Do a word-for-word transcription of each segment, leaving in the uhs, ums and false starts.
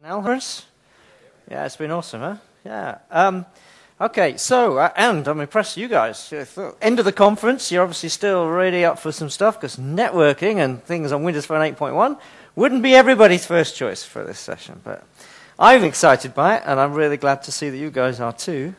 Conference? Yeah, it's been awesome, huh? Yeah. Um, okay, so, uh, and I'm impressed with you guys. End of the conference, you're obviously still really up for some stuff, because networking and things on Windows Phone eight point one wouldn't be everybody's first choice for this session, but I'm excited by it, and I'm really glad to see that you guys are too.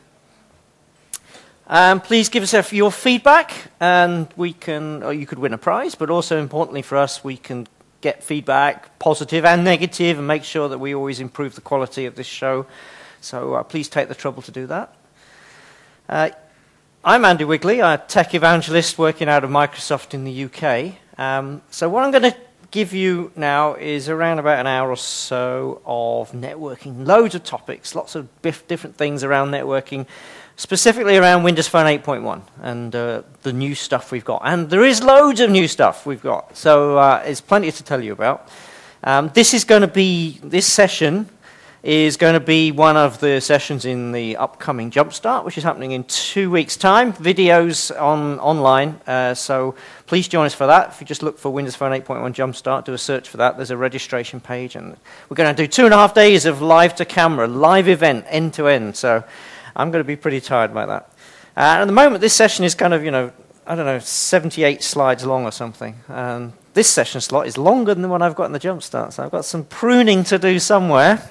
Um, please give us your feedback, and we can, or you could win a prize, but also importantly for us, we can get feedback, positive and negative, and make sure that we always improve the quality of this show. So uh, please take the trouble to do that. Uh, I'm Andy Wigley, a tech evangelist working out of Microsoft in the U K. Um, so what I'm going to give you now is around about an hour or so of networking, loads of topics, lots of different things around networking, specifically around Windows Phone eight point one and uh, the new stuff we've got. And there is loads of new stuff we've got, so uh, there's plenty to tell you about. Um, this is going to be, this session is going to be one of the sessions in the upcoming Jumpstart, which is happening in two weeks' time. Videos on online, uh, so please join us for that. If you just look for Windows Phone eight point one Jumpstart, do a search for that. There's a registration page, and we're going to do two and a half days of live-to-camera, live event, end-to-end, so I'm going to be pretty tired by that. Uh, at the moment, this session is kind of, you know, I don't know, seventy-eight slides long or something. Um, this session slot is longer than the one I've got in the Jumpstart, so I've got some pruning to do somewhere.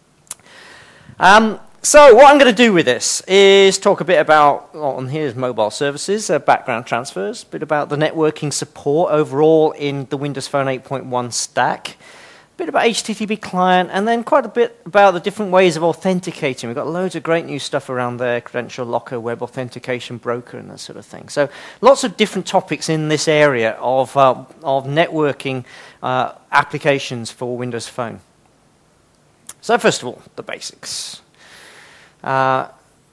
Um, so what I'm going to do with this is talk a bit about, well, and here's mobile services, uh, background transfers, a bit about the networking support overall in the Windows Phone eight point one stack, a bit about H T T P client, and then quite a bit about the different ways of authenticating. We've got loads of great new stuff around there, Credential Locker, Web Authentication Broker, and that sort of thing. So lots of different topics in this area of, uh, of networking uh, applications for Windows Phone. So first of all, the basics. Uh,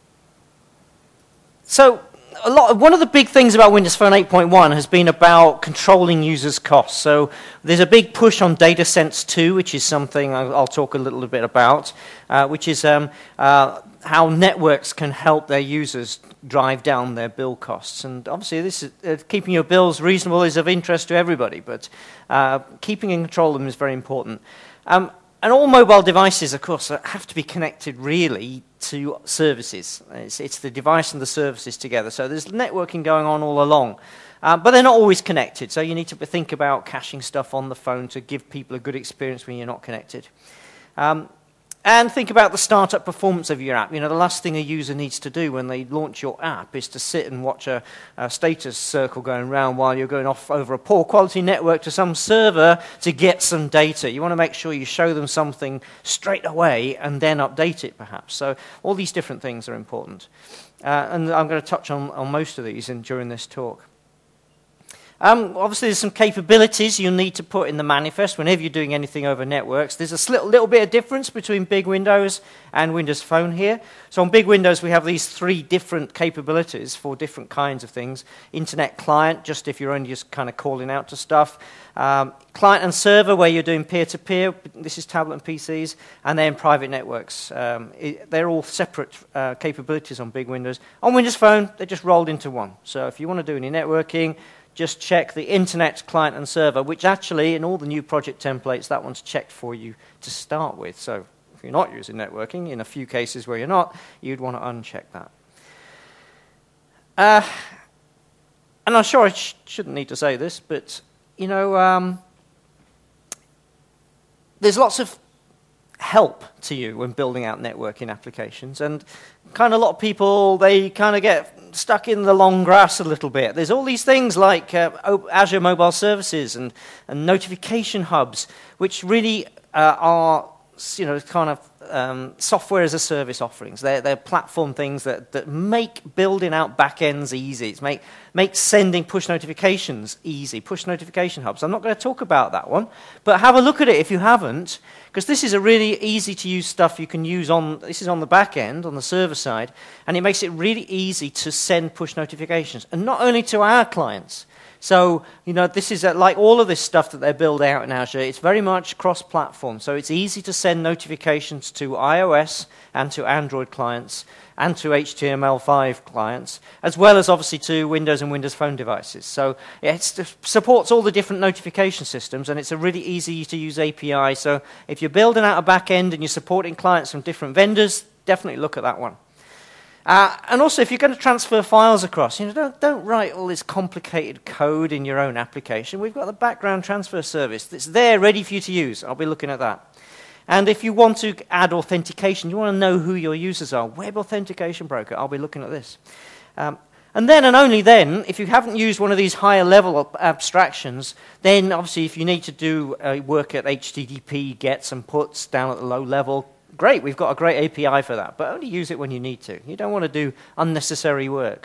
so a lot, one of the big things about Windows Phone eight point one has been about controlling users' costs. So there's a big push on DataSense two, which is something I'll, I'll talk a little bit about, uh, which is um, uh, how networks can help their users drive down their bill costs. And obviously, this is, uh, keeping your bills reasonable is of interest to everybody, but uh, keeping in control of them is very important. Um, And all mobile devices, of course, have to be connected really to services. It's, it's the device and the services together. So there's networking going on all along. Uh, but they're not always connected. So you need to think about caching stuff on the phone to give people a good experience when you're not connected. Um, and think about the startup performance of your app. You know, the last thing a user needs to do when they launch your app is to sit and watch a, a status circle going around while you're going off over a poor quality network to some server to get some data. You want to make sure you show them something straight away and then update it, perhaps. So all these different things are important. Uh, and I'm going to touch on, on most of these in, during this talk. Um, obviously, there's some capabilities you need to put in the manifest whenever you're doing anything over networks. There's a little, little bit of difference between Big Windows and Windows Phone here. So on Big Windows, we have these three different capabilities for different kinds of things. Internet client, just if you're only just kind of calling out to stuff. Um, client and server, where you're doing peer-to-peer. This is tablet and P Cs. And then private networks. Um, it, they're all separate uh, capabilities on Big Windows. On Windows Phone, they're just rolled into one. So if you want to do any networking, just check the internet client and server, which actually, in all the new project templates, that one's checked for you to start with. So if you're not using networking, in a few cases where you're not, you'd want to uncheck that. Uh, and I'm sure I sh shouldn't need to say this, but, you know, um, there's lots of help to you when building out networking applications. And kind of a lot of people, they kind of get stuck in the long grass a little bit. There's all these things like uh, Azure Mobile Services and, and notification hubs, which really uh, are, you know, kind of um, software as a service offerings. They're, they're platform things that, that make building out backends easy. It's make, make sending push notifications easy, push notification hubs. I'm not going to talk about that one, but have a look at it if you haven't, because this is a really easy to use stuff you can use on, this is on the back end, on the server side, and it makes it really easy to send push notifications. And not only to our clients, So, you know, this is a, like all of this stuff that they build out in Azure, it's very much cross-platform. So it's easy to send notifications to iOS and to Android clients and to H T M L five clients, as well as obviously to Windows and Windows Phone devices. So it supports all the different notification systems, and it's a really easy-to-use A P I. So if you're building out a back end and you're supporting clients from different vendors, definitely look at that one. Uh, and also, if you're going to transfer files across, you know, don't, don't write all this complicated code in your own application. We've got the background transfer service that's there, ready for you to use. I'll be looking at that. And if you want to add authentication, you want to know who your users are, Web Authentication Broker, I'll be looking at this. Um, and then, and only then, if you haven't used one of these higher level abstractions, then obviously if you need to do uh, work at H T T P, gets and puts down at the low level, great, we've got a great A P I for that, but only use it when you need to. You don't want to do unnecessary work.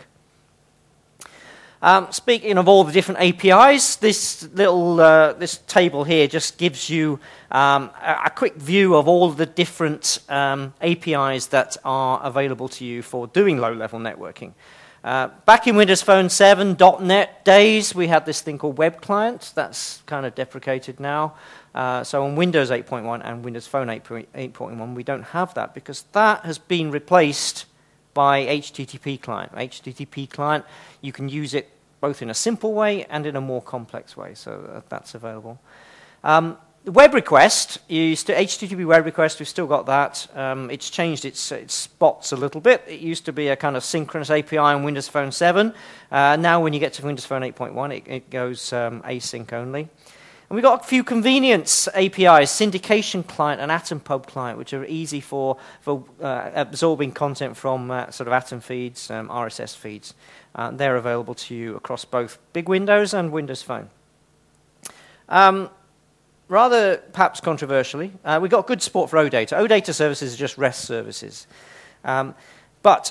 Um, speaking of all the different A P Is, this little uh, this table here just gives you um, a, a quick view of all the different um, A P Is that are available to you for doing low-level networking. Uh, back in Windows Phone seven dot net days, we had this thing called Web Client. That's kind of deprecated now. Uh, so on Windows eight point one and Windows Phone eight point one, we don't have that because that has been replaced by H T T P client. H T T P client, you can use it both in a simple way and in a more complex way, so that's available. Um, the web request, is to H T T P web request, we've still got that. Um, it's changed its, its spots a little bit. It used to be a kind of synchronous A P I on Windows Phone seven. Uh, now when you get to Windows Phone eight point one, it, it goes um, async only. And we've got a few convenience A P Is, Syndication Client and AtomPub Client, which are easy for, for uh, absorbing content from uh, sort of Atom feeds, um, R S S feeds. Uh, they're available to you across both big Windows and Windows Phone. Um, rather, perhaps controversially, uh, we've got good support for OData. OData services are just REST services. Um, but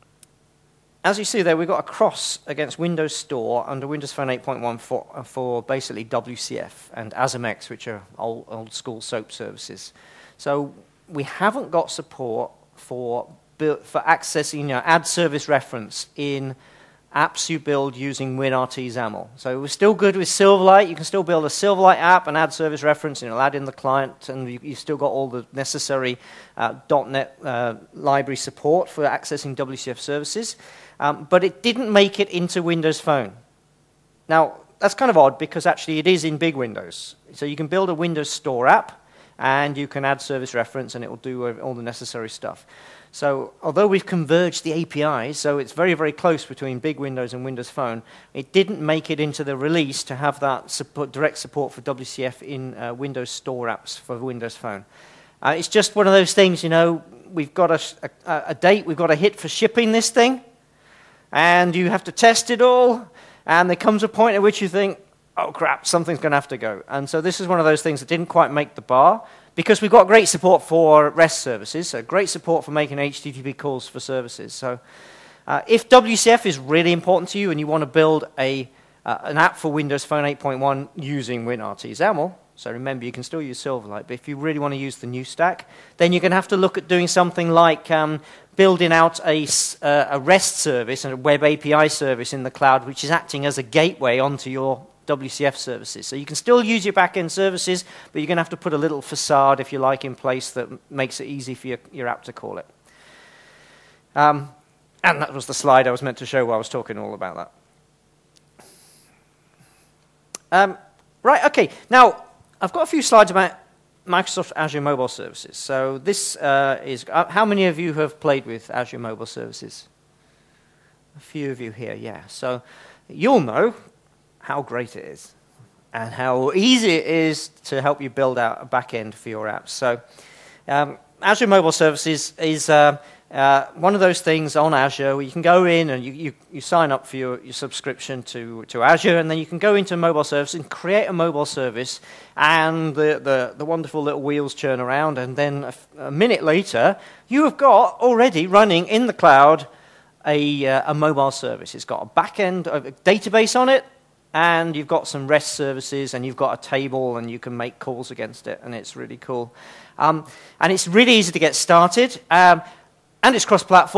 as you see there, we've got a cross against Windows Store under Windows Phone eight point one for, uh, for basically W C F and ASMX, which are old, old school SOAP services. So we haven't got support for, for accessing, you know, add service reference in apps you build using WinRT XAML. So we're still good with Silverlight. You can still build a Silverlight app and add service reference, and it'll add in the client, and you, you've still got all the necessary uh, .NET uh, library support for accessing W C F services. Um, but it didn't make it into Windows Phone. Now, that's kind of odd because actually it is in big Windows. So you can build a Windows Store app, and you can add service reference, and it will do all the necessary stuff. So although we've converged the A P Is, so it's very, very close between big Windows and Windows Phone, it didn't make it into the release to have that support, direct support for W C F in uh, Windows Store apps for Windows Phone. Uh, it's just one of those things, you know, we've got a, a, a date, we've got a hit for shipping this thing, and you have to test it all, and there comes a point at which you think, oh crap, something's going to have to go. And so this is one of those things that didn't quite make the bar, because we've got great support for REST services, so great support for making H T T P calls for services. So uh, if W C F is really important to you and you want to build a, uh, an app for Windows Phone eight point one using WinRT XAML, so remember you can still use Silverlight, but if you really want to use the new stack, then you're going to have to look at doing something like um, building out a, uh, a REST service and a web A P I service in the cloud, which is acting as a gateway onto your W C F services. So you can still use your back-end services, but you're going to have to put a little facade, if you like, in place that makes it easy for your, your app to call it. Um, and that was the slide I was meant to show while I was talking all about that. Um, right, okay. Now, I've got a few slides about Microsoft Azure Mobile Services. So this uh, is, uh, how many of you have played with Azure Mobile Services? A few of you here, yeah. So you'll know how great it is and how easy it is to help you build out a back end for your apps. So um, Azure Mobile Services is uh, uh, one of those things on Azure where you can go in and you, you, you sign up for your, your subscription to, to Azure, and then you can go into a mobile service and create a mobile service, and the, the, the wonderful little wheels churn around, and then a, a minute later you have got already running in the cloud a, uh, a mobile service. It's got a back end, a database on it, and you've got some REST services, and you've got a table, and you can make calls against it, and it's really cool. Um, and it's really easy to get started, um, and it's cross-platform.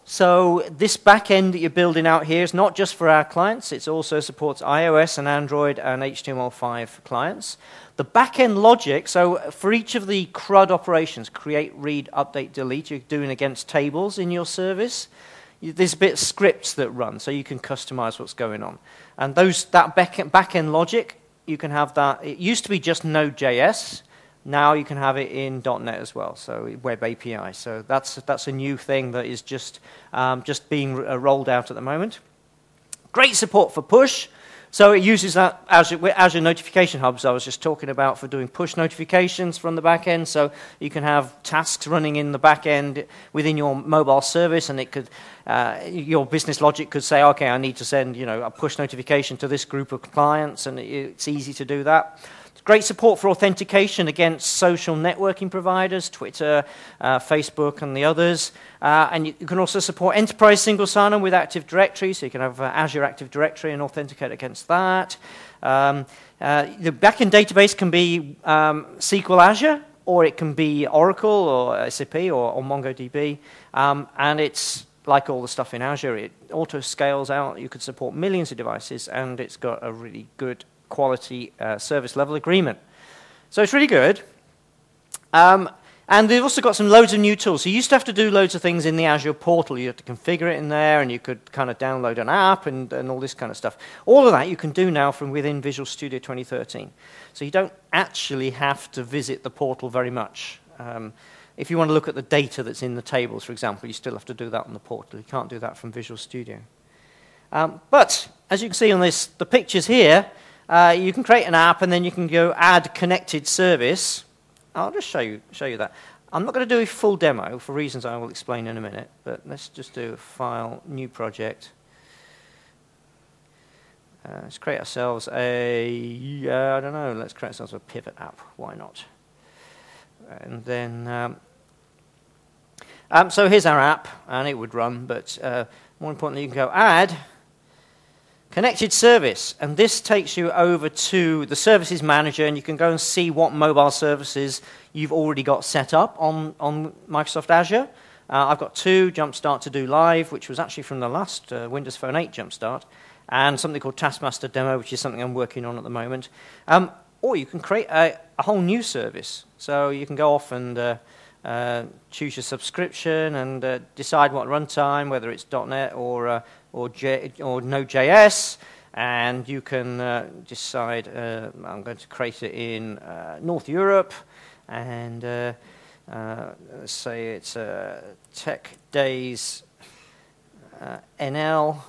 So this backend that you're building out here is not just for our clients, it also supports iOS and Android and H T M L five clients. The backend logic, so for each of the CRUD operations, create, read, update, delete, you're doing against tables in your service, there's a bit of scripts that run, so you can customize what's going on. And those that backend, backend logic, you can have that. It used to be just Node.js. Now you can have it in dot net as well, so Web A P I. So that's that's a new thing that is just um, just being uh, rolled out at the moment. Great support for push. So it uses that Azure, Azure Notification Hubs I was just talking about for doing push notifications from the back end. So you can have tasks running in the back end within your mobile service, and it could uh, your business logic could say, okay, I need to send you know a push notification to this group of clients, and it's easy to do that. Great support for authentication against social networking providers, Twitter, uh, Facebook, and the others. Uh, and you, you can also support enterprise single sign-on with Active Directory, so you can have uh, Azure Active Directory and authenticate against that. Um, uh, the backend database can be um, S Q L Azure, or it can be Oracle, or S A P, or, or MongoDB. Um, and it's like all the stuff in Azure. It auto-scales out. You could support millions of devices, and it's got a really good quality uh, service level agreement. So it's really good. Um, and they've also got some loads of new tools. So you used to have to do loads of things in the Azure portal. You had to configure it in there, and you could kind of download an app and, and all this kind of stuff. All of that you can do now from within Visual Studio twenty thirteen. So you don't actually have to visit the portal very much. Um, if you want to look at the data that's in the tables, for example, you still have to do that on the portal. You can't do that from Visual Studio. Um, but as you can see on this, the pictures here, Uh, you can create an app, and then you can go add connected service. I'll just show you, show you that. I'm not going to do a full demo for reasons I will explain in a minute, but let's just do File, New Project. Uh, let's create ourselves a, uh, I don't know, let's create ourselves a pivot app. Why not? And then, um, um, so here's our app, and it would run, but uh, more importantly, you can go add connected service, and this takes you over to the services manager, and you can go and see what mobile services you've already got set up on, on Microsoft Azure. Uh, I've got two, Jumpstart To Do Live, which was actually from the last uh, Windows Phone eight Jumpstart, and something called Taskmaster Demo, which is something I'm working on at the moment. Um, or you can create a, a whole new service. So you can go off and uh, uh, choose your subscription and uh, decide what runtime, whether it's dot net or uh, or, J, or Node.js, and you can uh, decide, uh, I'm going to create it in uh, North Europe, and uh, uh, let's say it's uh, Tech Days uh, N L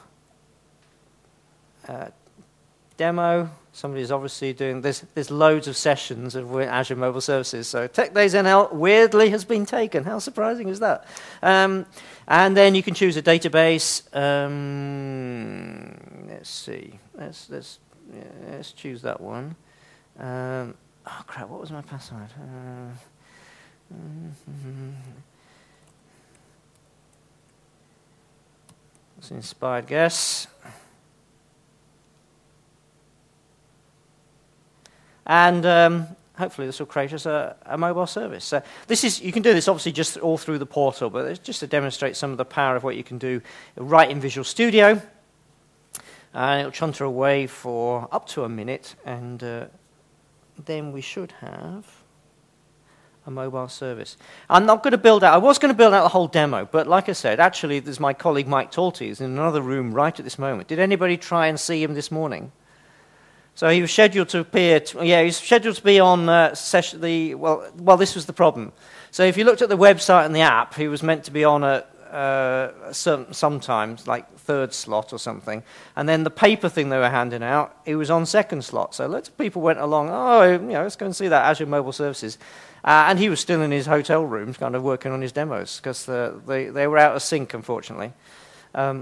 uh, demo. Somebody's obviously doing, there's, there's loads of sessions of Azure Mobile Services, so Tech Days N L weirdly has been taken. How surprising is that? Um, And then you can choose a database. Um, let's see. Let's let's yeah, let's choose that one. Um, oh crap! What was my password? Uh, mm-hmm. It's an inspired guess. And um, hopefully this will create us a, a mobile service. So this is, you can do this obviously just all through the portal, but it's just to demonstrate some of the power of what you can do right in Visual Studio. And it'll chunter away for up to a minute, and uh, then we should have a mobile service. I'm not going to build out, I was going to build out the whole demo, but like I said, actually there's my colleague Mike Talty is in another room right at this moment. Did anybody try and see him this morning? So he was scheduled to appear, to, yeah, he was scheduled to be on uh, session, the, well, well, this was the problem. So if you looked at the website and the app, he was meant to be on a, uh, some, sometimes, like third slot or something. And then the paper thing they were handing out, he was on second slot. So lots of people went along, oh, you know, let's go and see that Azure Mobile Services. Uh, and he was still in his hotel room kind of working on his demos because the, they, they were out of sync, unfortunately. Um,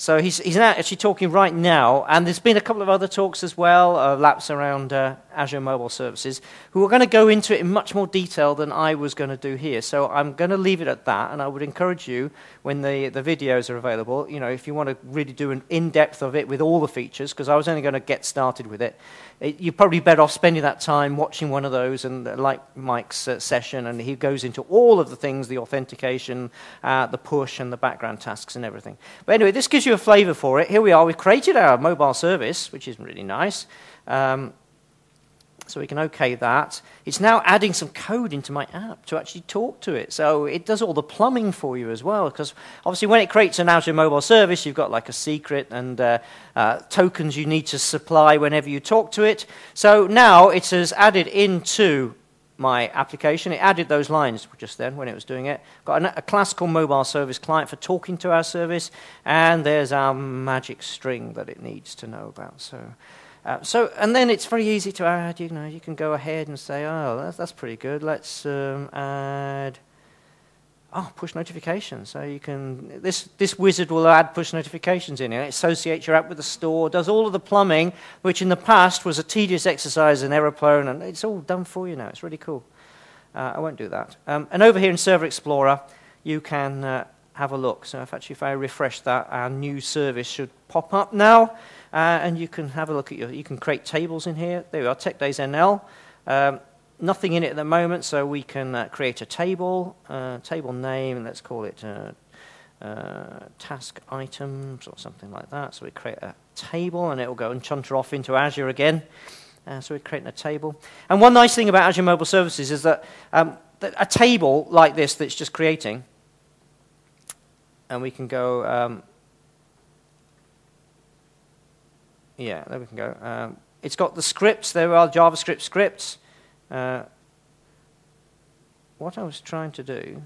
So he's, he's now actually talking right now, and there's been a couple of other talks as well, uh, laps around uh, Azure Mobile Services, who are going to go into it in much more detail than I was going to do here. So I'm going to leave it at that, and I would encourage you, when the, the videos are available, you know, if you want to really do an in-depth of it with all the features, because I was only going to get started with it, it, you're probably better off spending that time watching one of those, and uh, like Mike's uh, session, and he goes into all of the things, the authentication, uh, the push, and the background tasks and everything. But anyway, this gives you a flavor for it. Here we are. We've created our mobile service, which is really nice. Um, so we can OK that. It's now adding some code into my app to actually talk to it. So it does all the plumbing for you as well, because obviously when it creates an Azure mobile service, you've got like a secret and uh, uh, tokens you need to supply whenever you talk to it. So now it has added into my application. It added those lines just then when it was doing it. Got a, a classical mobile service client for talking to our service, and there's our magic string that it needs to know about. So, uh, so and then it's very easy to add. You know, you can go ahead and say, oh, that's, that's pretty good. Let's um, add. Oh, push notifications. So you can, this, this wizard will add push notifications in. It associates your app with the store, does all of the plumbing, which in the past was a tedious exercise and error-prone, and it's all done for you now. It's really cool. Uh, I won't do that. Um, and over here in Server Explorer, you can uh, have a look. So if actually if I refresh that, our new service should pop up now, uh, and you can have a look at your, you can create tables in here. There we are, TechDays N L. Um, Nothing in it at the moment, so we can uh, create a table, uh, table name, and let's call it uh, uh, task items or something like that. So we create a table, and it will go and chunter off into Azure again. Uh, so we're creating a table. And one nice thing about Azure Mobile Services is that, um, that a table like this that's just creating, and we can go, um, yeah, there we can go. Um, it's got the scripts. There are JavaScript scripts. Uh, what I was trying to do,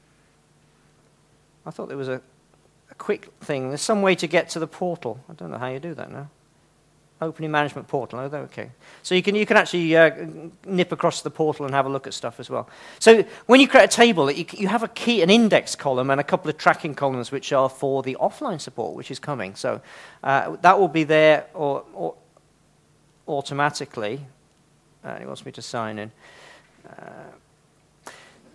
I thought there was a, a quick thing. There's some way to get to the portal. I don't know how you do that now. Opening management portal. Oh, okay. So you can you can actually uh, nip across the portal and have a look at stuff as well. So when you create a table, you, you have a key, an index column, and a couple of tracking columns which are for the offline support, which is coming. So uh, that will be there or, or automatically. Uh, he wants me to sign in. Uh,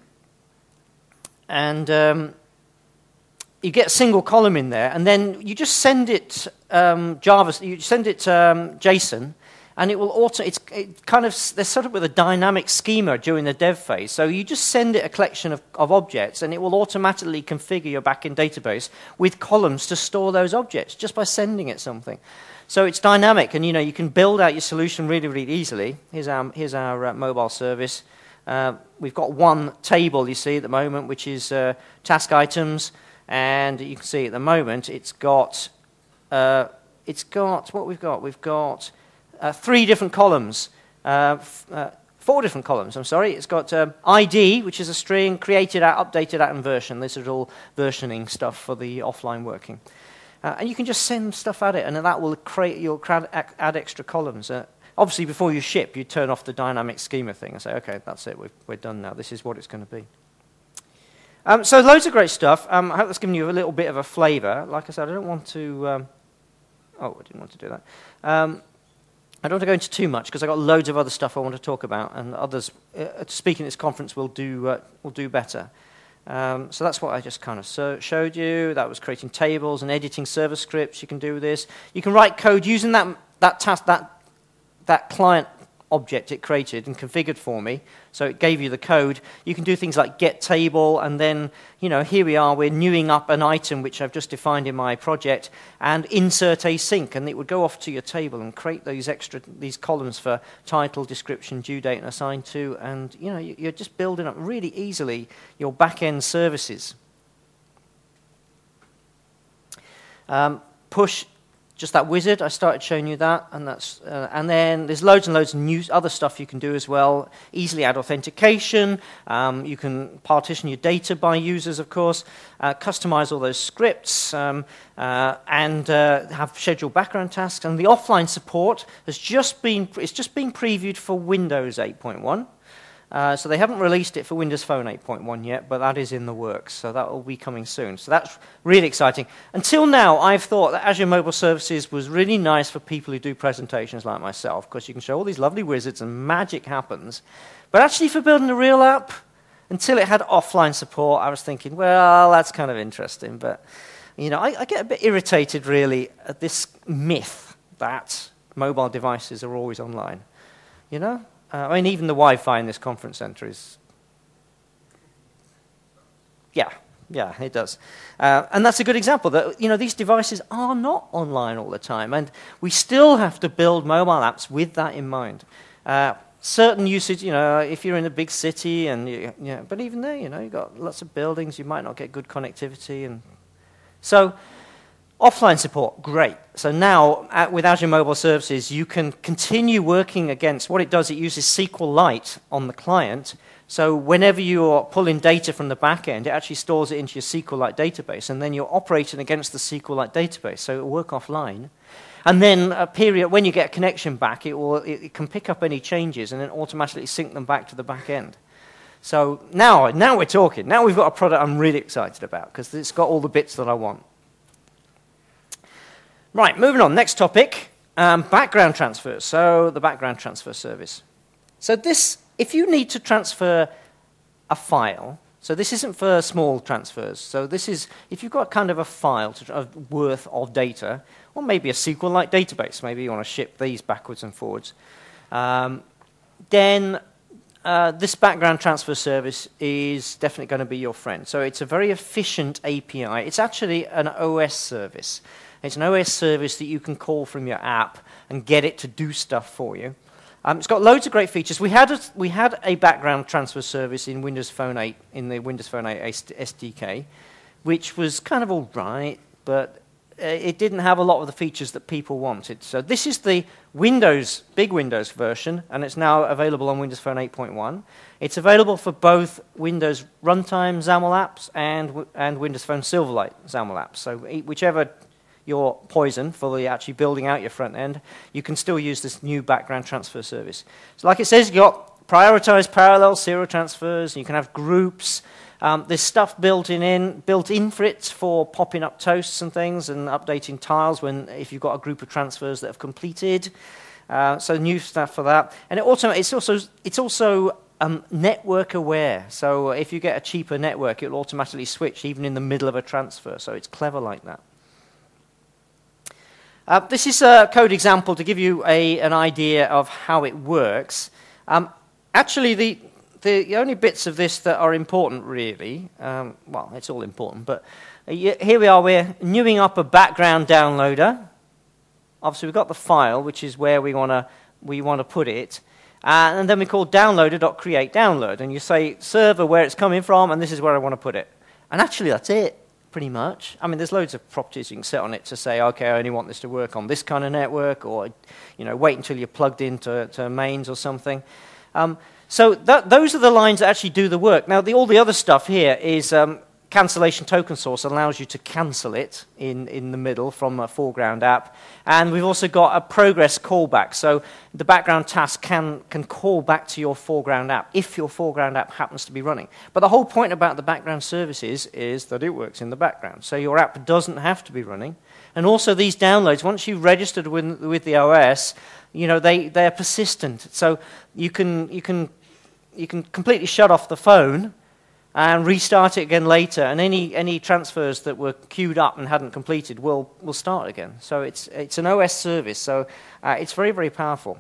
and um, you get a single column in there, and then you just send it um, Java, you send it um, JSON, and it will auto. It's it kind of they're set up with a dynamic schema during the dev phase. So you just send it a collection of, of objects, and it will automatically configure your backend database with columns to store those objects just by sending it something. So it's dynamic, and you know you can build out your solution really, really easily. Here's our here's our uh, mobile service. Uh, we've got one table, you see, at the moment, which is uh, task items, and you can see at the moment it's got uh, it's got what we've got. We've got uh, three different columns, uh, f uh, four different columns. I'm sorry. It's got um, I D, which is a string created at, updated at, and version. This is all versioning stuff for the offline working. Uh, and you can just send stuff at it, and that will create, you'll add extra columns. Uh, obviously, before you ship, you turn off the dynamic schema thing and say, okay, that's it, we've, we're done now. This is what it's going to be. Um, so loads of great stuff. Um, I hope that's given you a little bit of a flavor. Like I said, I don't want to... Um, oh, I didn't want to do that. Um, I don't want to go into too much, because I've got loads of other stuff I want to talk about, and others uh, speaking at this conference will do, uh, will do better. Um, so that's what I just kind of so showed you. That was creating tables and editing server scripts. You can do this. You can write code using that that task that that client object it created and configured for me. So it gave you the code. You can do things like get table, and then you know here we are. We're newing up an item which I've just defined in my project, and insert async, and it would go off to your table and create these extra these columns for title, description, due date, and assigned to. And you know you're just building up really easily your back-end services. Um, push. Just that wizard, I started showing you that, and that's uh, and then there's loads and loads of new other stuff you can do as well. Easily add authentication. Um, you can partition your data by users, of course. Uh, customize all those scripts, um, uh, and uh, have scheduled background tasks. And the offline support has just been it's just been previewed for Windows eight point one. Uh, so they haven't released it for Windows Phone eight point one yet, but that is in the works, so that will be coming soon. So that's really exciting. Until now, I've thought that Azure Mobile Services was really nice for people who do presentations like myself, because you can show all these lovely wizards and magic happens. But actually for building a real app, until it had offline support, I was thinking, well, that's kind of interesting. But you know, I, I get a bit irritated, really, at this myth that mobile devices are always online. You know? Uh, I mean, even the Wi-Fi in this conference center is... Yeah, yeah, it does. Uh, and that's a good example that, you know, these devices are not online all the time. And we still have to build mobile apps with that in mind. Uh, certain usage, you know, if you're in a big city, and you, you know, but even there, you know, you've got lots of buildings, you might not get good connectivity. And so... offline support, great. So now, at, with Azure Mobile Services, you can continue working against what it does. It uses SQLite on the client. So whenever you're pulling data from the back end, it actually stores it into your SQLite database, and then you're operating against the SQLite database, so it will work offline. And then a period, when you get a connection back, it, will, it, it can pick up any changes and then automatically sync them back to the back end. So now, now we're talking. Now we've got a product I'm really excited about, because it's got all the bits that I want. Right, moving on. Next topic, um, background transfers. So the background transfer service. So this, if you need to transfer a file, so this isn't for small transfers. So this is, if you've got kind of a file to, uh, worth of data, or maybe a SQLite database, maybe you want to ship these backwards and forwards, um, then uh, this background transfer service is definitely going to be your friend. So it's a very efficient A P I. It's actually an O S service. It's an O S service that you can call from your app and get it to do stuff for you. Um, it's got loads of great features. We had, a, we had a background transfer service in Windows Phone eight, in the Windows Phone eight S D K, which was kind of all right, but uh, it didn't have a lot of the features that people wanted. So this is the Windows, big Windows version, and it's now available on Windows Phone eight point one. It's available for both Windows Runtime XAML apps and, and Windows Phone Silverlight XAML apps. So whichever your poison for the actually building out your front end, you can still use this new background transfer service. So like it says, you've got prioritized parallel serial transfers, you can have groups, um, there's stuff built in, in, built in for it for popping up toasts and things and updating tiles when if you've got a group of transfers that have completed. Uh, so new stuff for that. And it also, it's also, it's also um, network aware. So if you get a cheaper network, it'll automatically switch even in the middle of a transfer. So it's clever like that. Uh, this is a code example to give you a, an idea of how it works. Um, actually, the, the only bits of this that are important, really, um, well, it's all important, but uh, here we are, we're newing up a background downloader. Obviously, we've got the file, which is where we want to we want to put it. Uh, and then we call downloader.createDownload. And you say server where it's coming from, and this is where I want to put it. And actually, that's it. Pretty much. I mean, there's loads of properties you can set on it to say, okay, I only want this to work on this kind of network, or you know, wait until you're plugged into to mains or something. Um, so that, those are the lines that actually do the work. Now, the, all the other stuff here is um, cancellation token source allows you to cancel it in, in the middle from a foreground app. And we've also got a progress callback. So the background task can, can call back to your foreground app if your foreground app happens to be running. But the whole point about the background services is that it works in the background. So your app doesn't have to be running. And also these downloads, once you've registered with, with the O S, you know, they, they're persistent. So you can, you, can, you can completely shut off the phone and restart it again later, and any, any transfers that were queued up and hadn't completed will, will start again. So it's, it's an O S service, so uh, it's very, very powerful.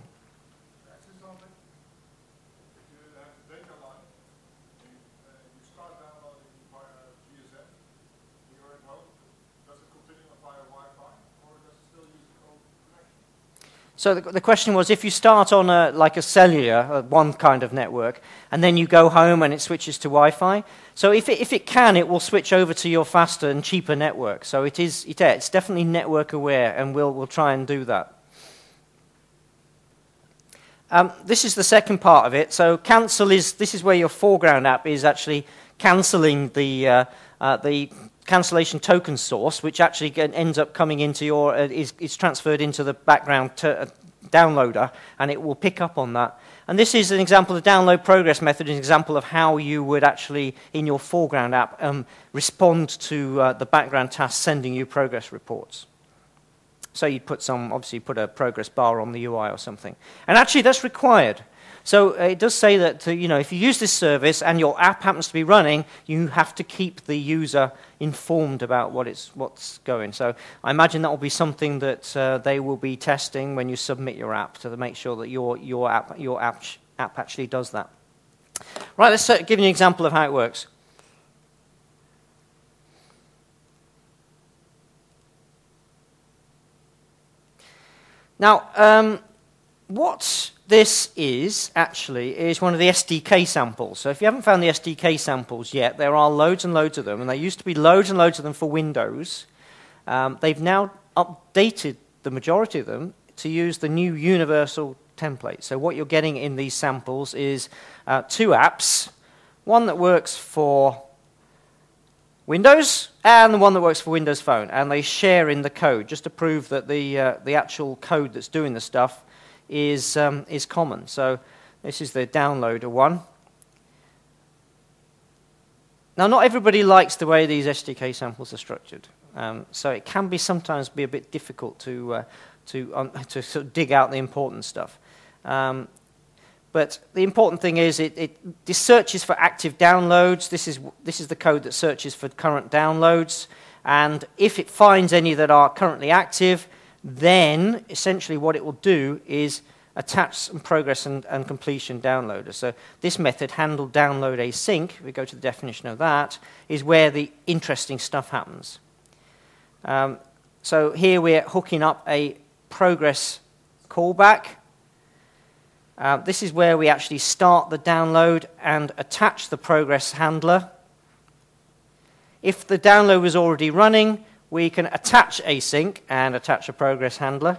So the, the question was, if you start on a, like a cellular, uh, one kind of network, and then you go home and it switches to Wi-Fi, so if it, if it can, it will switch over to your faster and cheaper network. So it is, it, it's definitely network aware, and we'll, we'll try and do that. Um, this is the second part of it. So cancel is, this is where your foreground app is actually cancelling the, uh, uh, the cancellation token source, which actually get, ends up coming into your, uh, is, is transferred into the background to, uh, downloader, and it will pick up on that. And this is an example, the download progress method is an example of how you would actually, in your foreground app, um, respond to uh, the background task sending you progress reports. So you'd put some, obviously put a progress bar on the U I or something. And actually that's required. So uh, it does say that, uh, you know, if you use this service and your app happens to be running, you have to keep the user informed about what it's, what's going. So I imagine that will be something that uh, they will be testing when you submit your app to make sure that your, your, app, your app, app actually does that. Right, let's uh, give you an example of how it works. Now, um, what this is, actually, is one of the S D K samples. So if you haven't found the S D K samples yet, there are loads and loads of them, and there used to be loads and loads of them for Windows. Um, they've now updated the majority of them to use the new universal template. So what you're getting in these samples is uh, two apps, one that works for Windows and the one that works for Windows Phone, and they share in the code just to prove that the uh, the actual code that's doing the stuff is um, is common. So this is the downloader one. Now, not everybody likes the way these S D K samples are structured, um, so it can be sometimes be a bit difficult to uh, to um, to sort of dig out the important stuff. Um, But the important thing is it, it this searches for active downloads. This is, this is the code that searches for current downloads. And if it finds any that are currently active, then essentially what it will do is attach some progress and, and completion downloaders. So this method, handle download async, if we go to the definition of that, is where the interesting stuff happens. Um, so here we're hooking up a progress callback. Uh, this is where we actually start the download and attach the progress handler. If the download was already running, we can attach async and attach a progress handler.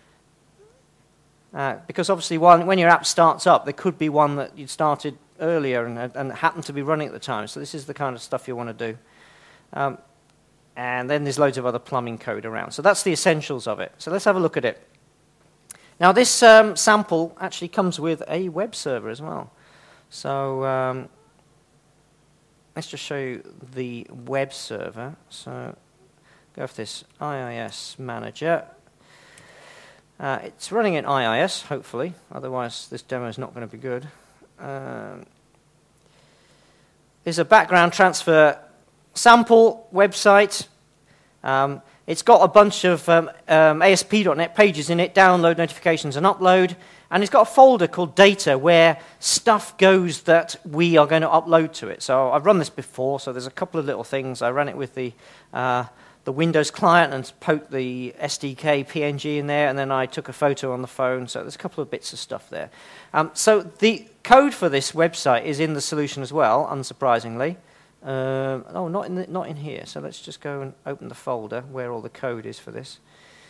Uh, because obviously one, when your app starts up, there could be one that you started earlier and, and happened to be running at the time. So this is the kind of stuff you want to do. Um, and then there's loads of other plumbing code around. So that's the essentials of it. So let's have a look at it. Now, this um, sample actually comes with a web server as well. So um, let's just show you the web server. So go for this I I S manager. Uh, it's running in I I S, hopefully. Otherwise, this demo is not going to be good. Um, there's a background transfer sample website. Um, It's got a bunch of um, um, A S P dot net pages in it, download, notifications, and upload. And it's got a folder called data where stuff goes that we are going to upload to it. So I've run this before, so there's a couple of little things. I ran it with the, uh, the Windows client and poked the S D K P N G in there, and then I took a photo on the phone. So there's a couple of bits of stuff there. Um, so the code for this website is in the solution as well, unsurprisingly. Um, oh, not in the, not in here. So let's just go and open the folder where all the code is for this.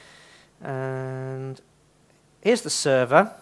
And here's the server.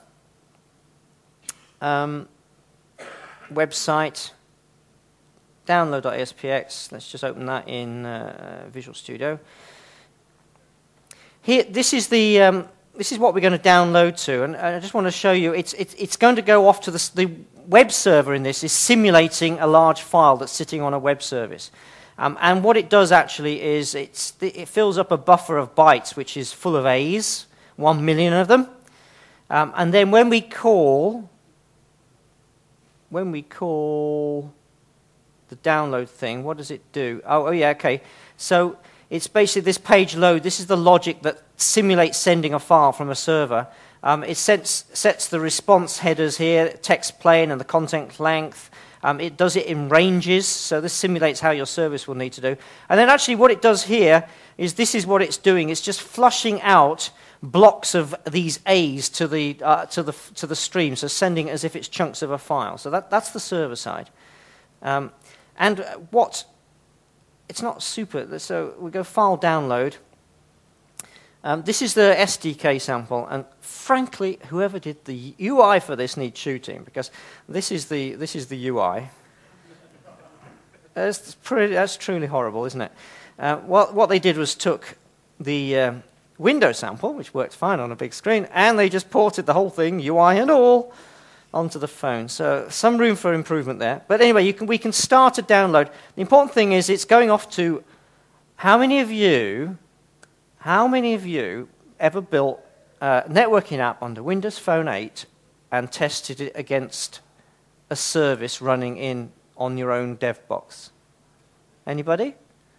Um, website. Download dot A S P X. Let's just open that in uh, Visual Studio. Here, this is the um, this is what we're going to download to, and I just want to show you. It's it's it's going to go off to the the web server in this is simulating a large file that's sitting on a web service. Um, and what it does actually is it's, it fills up a buffer of bytes, which is full of A's, one million of them. Um, and then when we call, when we call the download thing, what does it do? Oh, oh yeah, okay. So it's basically this page load. This is the logic that simulates sending a file from a server. Um, it sets, sets the response headers here, text plain and the content length. Um, it does it in ranges, so this simulates how your service will need to do. And then actually what it does here is this is what it's doing. It's just flushing out blocks of these A's to the, uh, to the, to the stream, so sending it as if it's chunks of a file. So that, that's the server side. Um, and what, it's not super, so we go file download. Um, this is the S D K sample, and frankly, whoever did the U I for this needs shooting, because this is the this is the U I. That's pretty. That's truly horrible, isn't it? Uh, what what they did was took the um, Windows sample, which worked fine on a big screen, and they just ported the whole thing, U I and all, onto the phone. So some room for improvement there. But anyway, you can, we can start a download. The important thing is it's going off to how many of you, how many of you ever built a networking app under Windows Phone eight and tested it against a service running in on your own dev box? Anybody?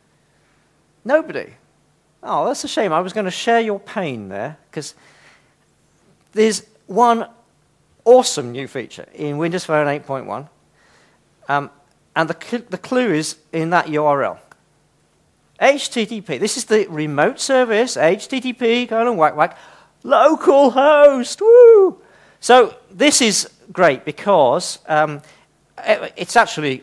Nobody. Oh, that's a shame. I was going to share your pain there, because there's one awesome new feature in Windows Phone eight point one, um, and the, cl the clue is in that U R L. H T T P. This is the remote service, H T T P, colon, whack, whack, localhost, woo! So this is great because um, it's actually,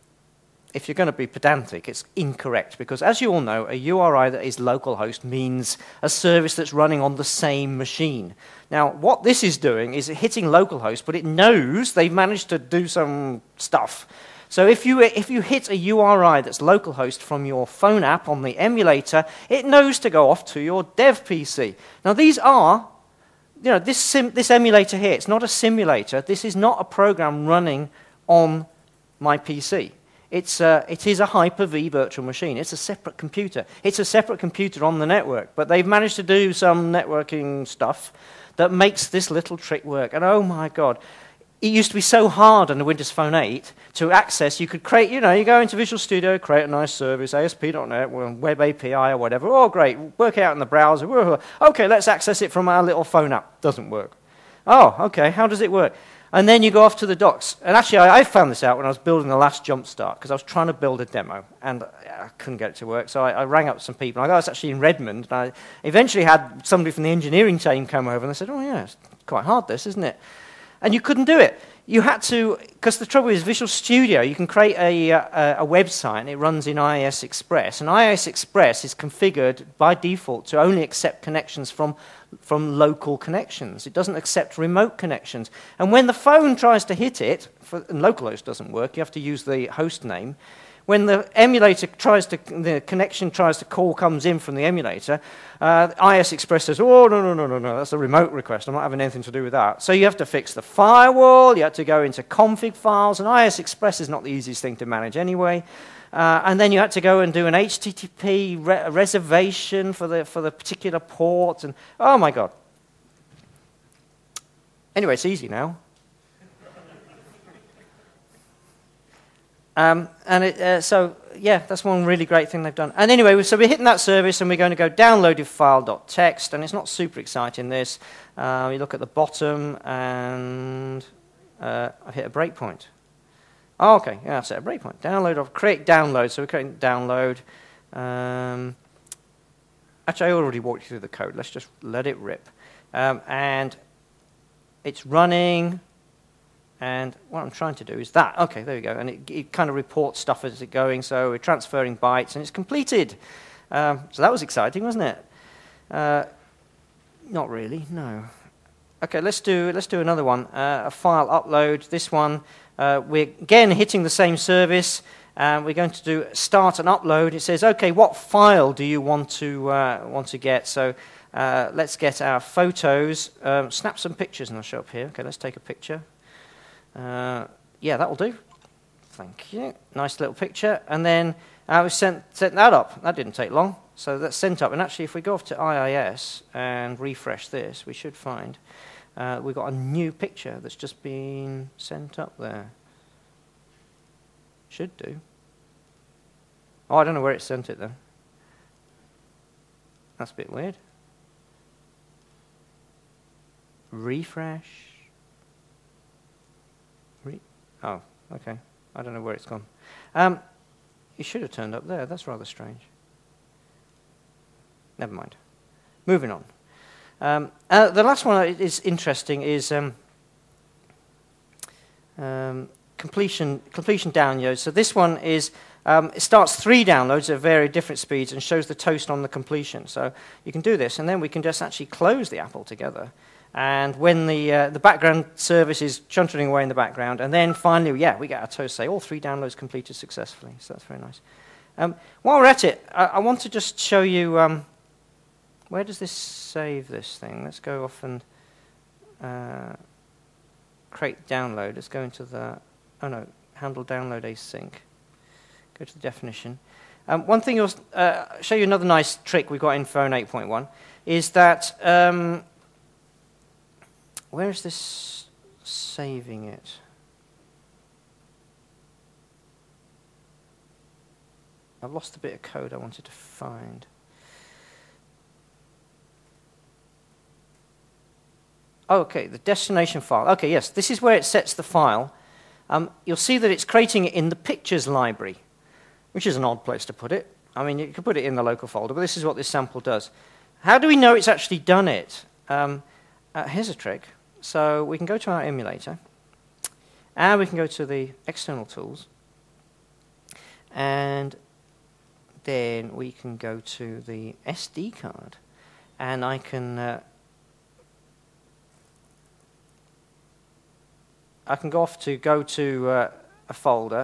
if you're going to be pedantic, it's incorrect, because as you all know, a U R I that is localhost means a service that's running on the same machine. Now, what this is doing is hitting localhost, but it knows they've managed to do some stuff. So if you, if you hit a U R I that's localhost from your phone app on the emulator, it knows to go off to your dev P C. Now, these are, you know, this, sim, this emulator here, it's not a simulator. This is not a program running on my P C. It's a, it is a Hyper-V virtual machine. It's a separate computer. It's a separate computer on the network, but they've managed to do some networking stuff that makes this little trick work. And oh my God, it used to be so hard on the Windows Phone eight to access. You could create, you know, you go into Visual Studio, create a nice service, A S P dot net, Web A P I or whatever. Oh, great, work it out in the browser. Okay, let's access it from our little phone app. Doesn't work. Oh, okay, how does it work? And then you go off to the docs. And actually, I, I found this out when I was building the last Jumpstart, because I was trying to build a demo, and I couldn't get it to work. So I, I rang up some people. I was actually in Redmond, and I eventually had somebody from the engineering team come over, and they said, oh, yeah, it's quite hard, this, isn't it? And you couldn't do it. You had to, because the trouble is Visual Studio, you can create a, a, a website, and it runs in I I S Express. And I I S Express is configured by default to only accept connections from, from local connections. It doesn't accept remote connections. And when the phone tries to hit it, for, and localhost doesn't work, you have to use the host name. When the emulator tries to, the connection tries to call, comes in from the emulator, uh, I I S Express says, oh, no, no, no, no, no, that's a remote request. I'm not having anything to do with that. So you have to fix the firewall, you have to go into config files, and I I S Express is not the easiest thing to manage anyway. Uh, and then you had to go and do an H T T P re reservation for the, for the particular port, and oh my God. Anyway, it's easy now. Um, and it, uh, so, yeah, that's one really great thing they've done. And anyway, so we're hitting that service, and we're going to go downloaded file.txt, and it's not super exciting, this. Uh, we look at the bottom, and uh, I've hit a breakpoint. Oh, okay, yeah, that's it, a breakpoint. Download, or create download, so we're creating download. Um, actually, I already walked you through the code. Let's just let it rip. Um, and it's running. And what I'm trying to do is that. Okay, there we go. And it, it kind of reports stuff as it's going. So we're transferring bytes, and it's completed. Um, so that was exciting, wasn't it? Uh, not really, no. Okay, let's do let's do another one. Uh, a file upload. This one, uh, we're again hitting the same service. And we're going to do start and upload. It says, okay, what file do you want to uh, want to get? So uh, let's get our photos. Um, snap some pictures, and they'll show up here. Okay, let's take a picture. Uh, yeah, that'll do. Thank you. Nice little picture. And then uh, we sent, sent that up. That didn't take long. So that's sent up. And actually, if we go off to I I S and refresh this, we should find uh, we've got a new picture that's just been sent up there. Should do. Oh, I don't know where it sent it, then. That's a bit weird. Refresh. Oh, okay. I don't know where it's gone. Um, it should have turned up there. That's rather strange. Never mind. Moving on. Um, uh, the last one that is interesting is um, um, completion completion downloads. So this one is um, it starts three downloads at very different speeds and shows the toast on the completion. So you can do this, and then we can just actually close the app altogether. And when the, uh, the background service is chuntering away in the background, and then finally, yeah, we get our toast say, all three downloads completed successfully. So that's very nice. Um, while we're at it, I, I want to just show you, um, where does this save this thing? Let's go off and, uh, create download. Let's go into the, oh no, handle download async. Go to the definition. Um, one thing I'll uh, show you another nice trick we've got in Phone eight point one is that, um, where is this saving it? I've lost the bit of code I wanted to find. Oh, okay, the destination file. Okay, yes, this is where it sets the file. Um, you'll see that it's creating it in the pictures library, which is an odd place to put it. I mean, you could put it in the local folder, but this is what this sample does. How do we know it's actually done it? Um, uh, here's a trick. So we can go to our emulator, and we can go to the external tools, and then we can go to the S D card, and I can uh, I can go off to go to uh, a folder,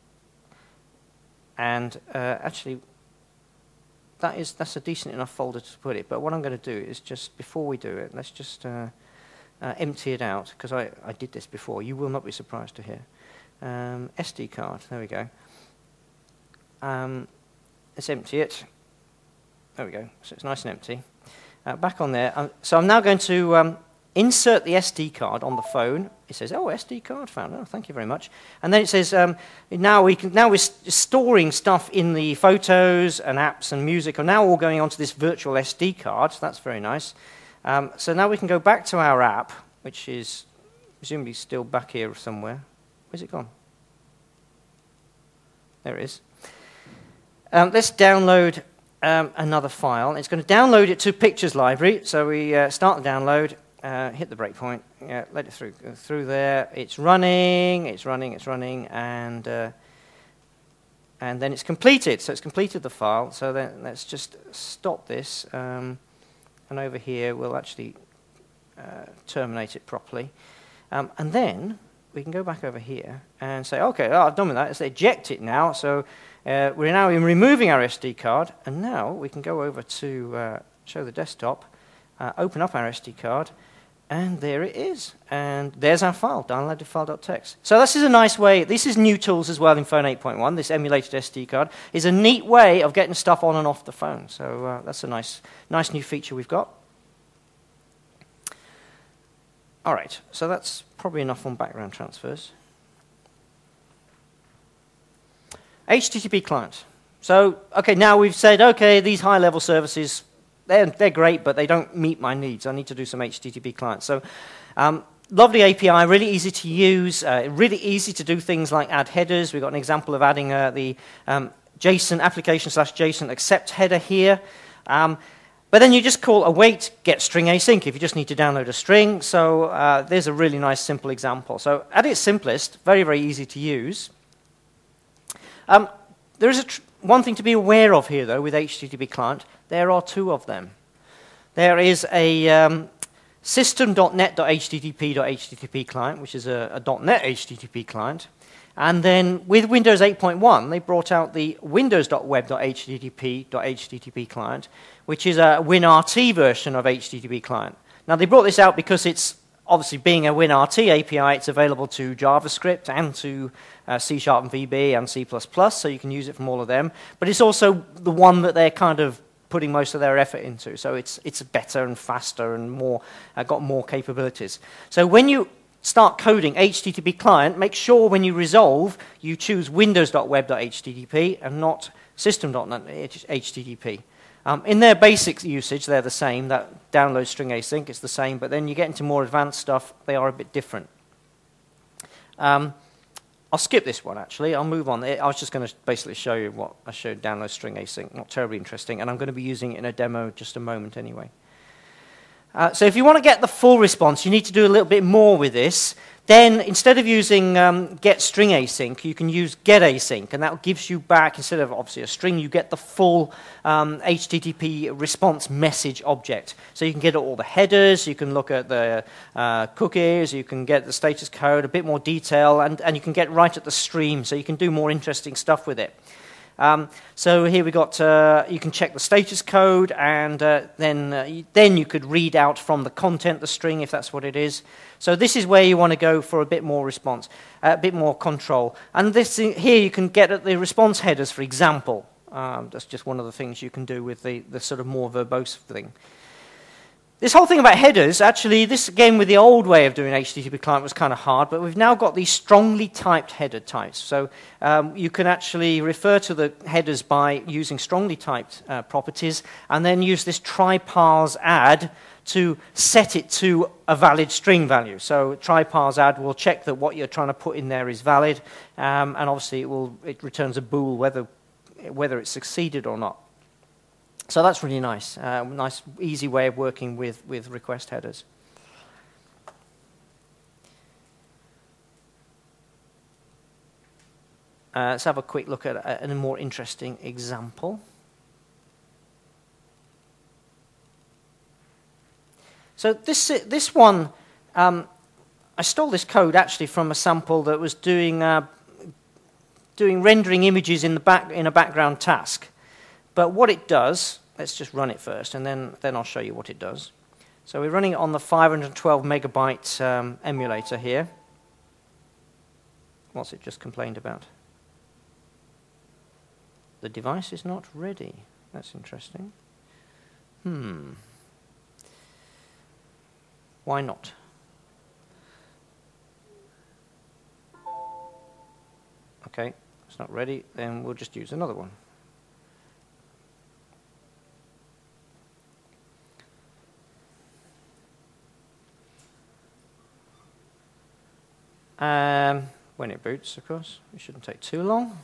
and uh, actually that is that's a decent enough folder to put it. But what I'm going to do is just before we do it, let's just uh, uh, empty it out, because I, I did this before. You will not be surprised to hear. Um, S D card. There we go. Um, Let's empty it. There we go. So it's nice and empty. Uh, back on there. Um, so I'm now going to um, insert the S D card on the phone. It says, "Oh, S D card found." Oh, thank you very much. And then it says, um, "Now we can. Now we're st storing stuff in the photos and apps and music are now all going onto this virtual S D card." So that's very nice. Um, so now we can go back to our app, which is presumably still back here somewhere. Where's it gone? There it is. Um, let's download um, another file. It's going to download it to Pictures Library. So we uh, start the download, uh, hit the breakpoint, yeah, let it through go through there. It's running, it's running, it's running, and uh, and then it's completed. So it's completed the file. So then let's just stop this, um, and over here we'll actually uh, terminate it properly, um, and then we can go back over here and say, okay, oh, I've done with that. Let's eject it now. So Uh, we're now in removing our S D card, and now we can go over to uh, show the desktop, uh, open up our S D card, and there it is. And there's our file, downloaded file.txt. So this is a nice way. This is new tools as well in Phone eight point one. This emulated S D card is a neat way of getting stuff on and off the phone. So uh, that's a nice, nice new feature we've got. All right, so that's probably enough on background transfers. H T T P client. So, okay, now we've said, okay, these high-level services, they're, they're great, but they don't meet my needs. I need to do some H T T P clients. So, um, lovely A P I, really easy to use, uh, really easy to do things like add headers. We've got an example of adding uh, the um, JSON application slash JSON accept header here. Um, but then you just call await get string async if you just need to download a string. So uh, there's a really nice simple example. So at its simplest, very, very easy to use. Um, there is a tr one thing to be aware of here, though, with H T T P client. There are two of them. There is a um, system dot net dot H T T P dot H T T P client, which is a, a .NET H T T P client. And then with Windows eight point one, they brought out the windows dot web dot H T T P dot H T T P client, which is a WinRT version of H T T P client. Now, they brought this out because it's obviously, being a WinRT A P I, it's available to JavaScript and to uh, C Sharp and V B and C plus plus, so you can use it from all of them. But it's also the one that they're kind of putting most of their effort into. So it's, it's better and faster and more, uh, got more capabilities. So when you start coding H T T P client, make sure when you resolve, you choose windows dot web dot H T T P and not system dot net H T T P. Um, in their basic usage, they're the same. That download string async, it's the same. But then you get into more advanced stuff, they are a bit different. Um, I'll skip this one, actually. I'll move on. I was just going to basically show you what I showed download string async. Not terribly interesting. And I'm going to be using it in a demo just a moment anyway. Uh, so if you want to get the full response, you need to do a little bit more with this. Then instead of using um, get string async, you can use get async, and that gives you back, instead of obviously a string, you get the full um, H T T P response message object. So you can get all the headers, you can look at the uh, cookies, you can get the status code, a bit more detail, and, and you can get right at the stream, so you can do more interesting stuff with it. Um, so here we got, uh, you can check the status code, and uh, then, uh, you, then you could read out from the content the string, if that's what it is. So this is where you want to go for a bit more response, uh, a bit more control. And this here you can get at the response headers, for example. Um, that's just one of the things you can do with the, the sort of more verbose thing. This whole thing about headers, actually, this again with the old way of doing H T T P client was kind of hard, but we've now got these strongly typed header types. So um, you can actually refer to the headers by using strongly typed uh, properties, and then use this try parse add to set it to a valid string value. So try parse add will check that what you're trying to put in there is valid, um, and obviously it will it returns a bool whether whether it's succeeded or not. So that's really nice. Uh, nice, easy way of working with, with request headers. Uh, let's have a quick look at a, at a more interesting example. So this, this one, um, I stole this code actually from a sample that was doing, uh, doing rendering images in, the back, in a background task. But what it does, let's just run it first, and then, then I'll show you what it does. So we're running it on the five hundred twelve megabyte um, emulator here. What's it just complained about? The device is not ready. That's interesting. Hmm. Why not? Okay, it's not ready, then we'll just use another one. Um, when it boots, of course. It shouldn't take too long.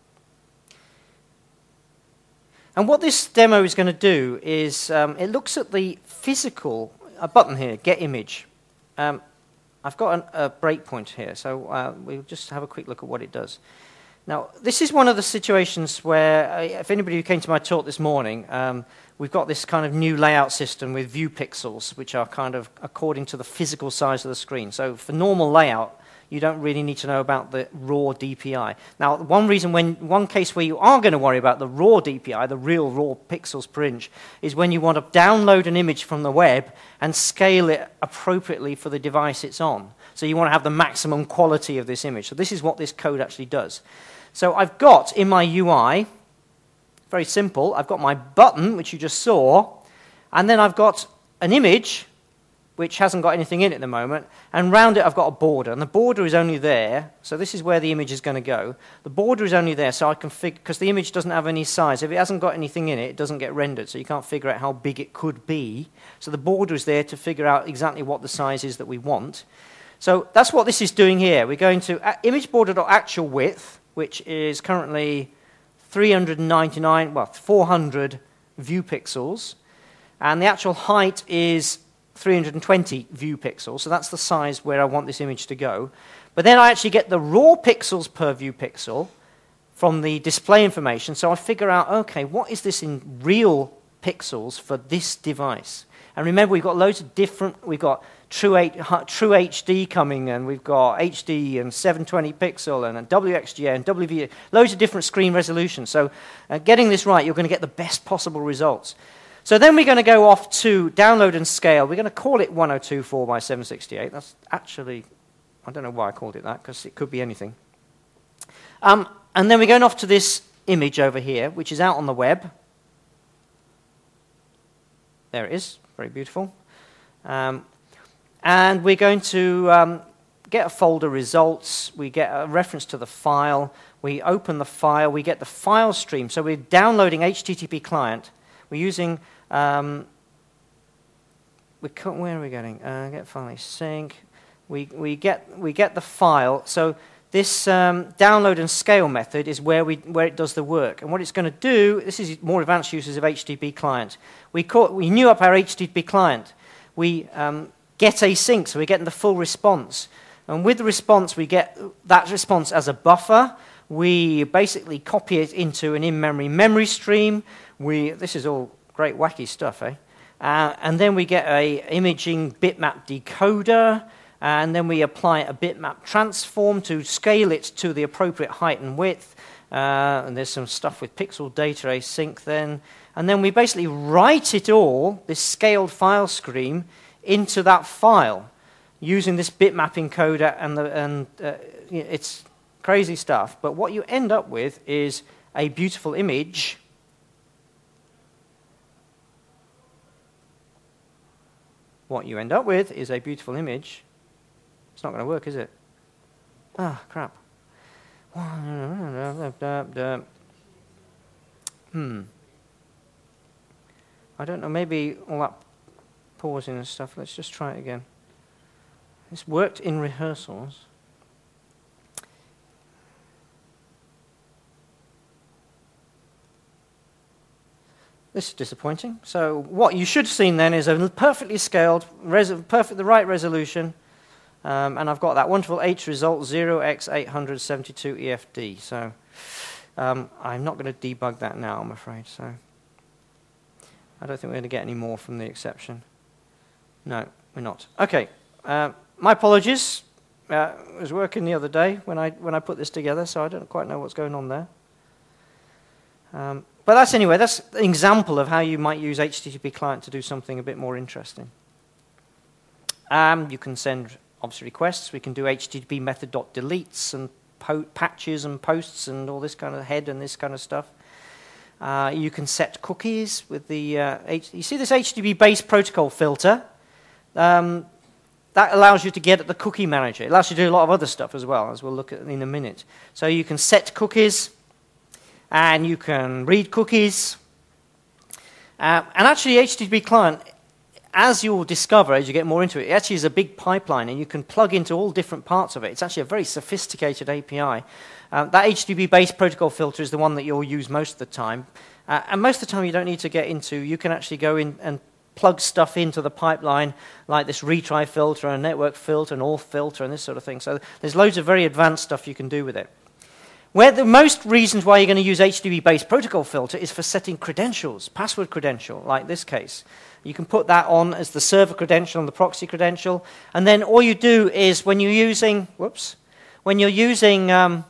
And what this demo is going to do is um, it looks at the physical a button here, get image. Um, I've got an, a breakpoint here, so uh, we'll just have a quick look at what it does. Now, this is one of the situations where, uh, if anybody who came to my talk this morning, um, we've got this kind of new layout system with view pixels, which are kind of according to the physical size of the screen. So for normal layout, you don't really need to know about the raw D P I. Now, one reason, when one case where you are going to worry about the raw D P I, the real raw pixels per inch, is when you want to download an image from the web and scale it appropriately for the device it's on. So you want to have the maximum quality of this image. So this is what this code actually does. So I've got in my U I, very simple, I've got my button, which you just saw, and then I've got an image, which hasn't got anything in it at the moment, and round it I've got a border, and the border is only there, so this is where the image is going to go. The border is only there so I can figure, because the image doesn't have any size. If it hasn't got anything in it, it doesn't get rendered, so you can't figure out how big it could be. So the border is there to figure out exactly what the size is that we want. So that's what this is doing here. We're going to uh, image border.actual width, which is currently three hundred ninety-nine, well, four hundred view pixels, and the actual height is three hundred twenty view pixels, so that's the size where I want this image to go. But then I actually get the raw pixels per view pixel from the display information, so I figure out, okay, what is this in real pixels for this device? And remember, we've got loads of different, we've got True, eight, True H D coming, and we've got H D and seven twenty pixel and W X G A and W V A, loads of different screen resolutions. So uh, getting this right, you're going to get the best possible results. So then we're going to go off to download and scale. We're going to call it ten twenty-four by seven sixty-eight. That's actually, I don't know why I called it that, because it could be anything. Um, and then we're going off to this image over here, which is out on the web. There it is, very beautiful. Um, and we're going to um, get a folder results. We get a reference to the file. We open the file. We get the file stream. So we're downloading H T T P client. We're using, um, we where are we getting? Uh, get file sync. We, we, get, we get the file. So this um, download and scale method is where, we, where it does the work. And what it's going to do, this is more advanced uses of H T T P client. We, call, we knew up our H T T P client. We um, get async, so we're getting the full response. And with the response, we get that response as a buffer. We basically copy it into an in-memory memory stream. We, this is all great wacky stuff, eh? Uh, and then we get a imaging bitmap decoder, and then we apply a bitmap transform to scale it to the appropriate height and width. Uh, and there's some stuff with pixel data async then. And then we basically write it all, this scaled file stream, into that file using this bitmap encoder, and, the, and uh, it's crazy stuff. But what you end up with is a beautiful image. What you end up with is a beautiful image. It's not going to work, is it? Ah, crap. Hmm. I don't know, maybe all that pausing and stuff. Let's just try it again. It's worked in rehearsals. This is disappointing. So what you should have seen then is a perfectly scaled, perfect, the right resolution, um, and I've got that wonderful H result, zero by eight seventy-two E F D. So um, I'm not going to debug that now, I'm afraid. So I don't think we're going to get any more from the exception. No, we're not. Okay, uh, my apologies. Uh, it was working the other day when I when I put this together, so I don't quite know what's going on there. Um, But that's anyway, that's an example of how you might use H T T P client to do something a bit more interesting. Um, you can send obviously requests. We can do H T T P method.deletes and po patches and posts and all this kind of head and this kind of stuff. Uh, you can set cookies with the, uh, H you see this H T T P base protocol filter? Um, that allows you to get at the cookie manager. It allows you to do a lot of other stuff as well, as we'll look at in a minute. So you can set cookies, and you can read cookies. Uh, and actually, H T T P client, as you'll discover as you get more into it, it actually is a big pipeline, and you can plug into all different parts of it. It's actually a very sophisticated A P I. Uh, that H T T P-based protocol filter is the one that you'll use most of the time. Uh, and most of the time, you don't need to get into. You can actually go in and plug stuff into the pipeline, like this retry filter, and a network filter, and auth filter, and this sort of thing. So there's loads of very advanced stuff you can do with it. Where the most reasons why you're going to use H T T P-based protocol filter is for setting credentials, password credential, like this case. You can put that on as the server credential and the proxy credential, and then all you do is when you're using, whoops, when you're using, um,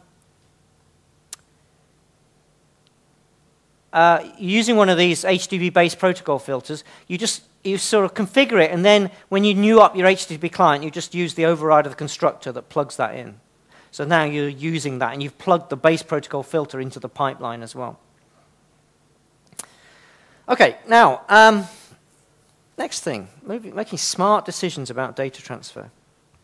uh, using one of these H T T P-based protocol filters, you just you sort of configure it, and then when you new up your H T T P client, you just use the override of the constructor that plugs that in. So now you're using that, and you've plugged the base protocol filter into the pipeline as well. Okay, now, um, next thing, moving, making smart decisions about data transfer.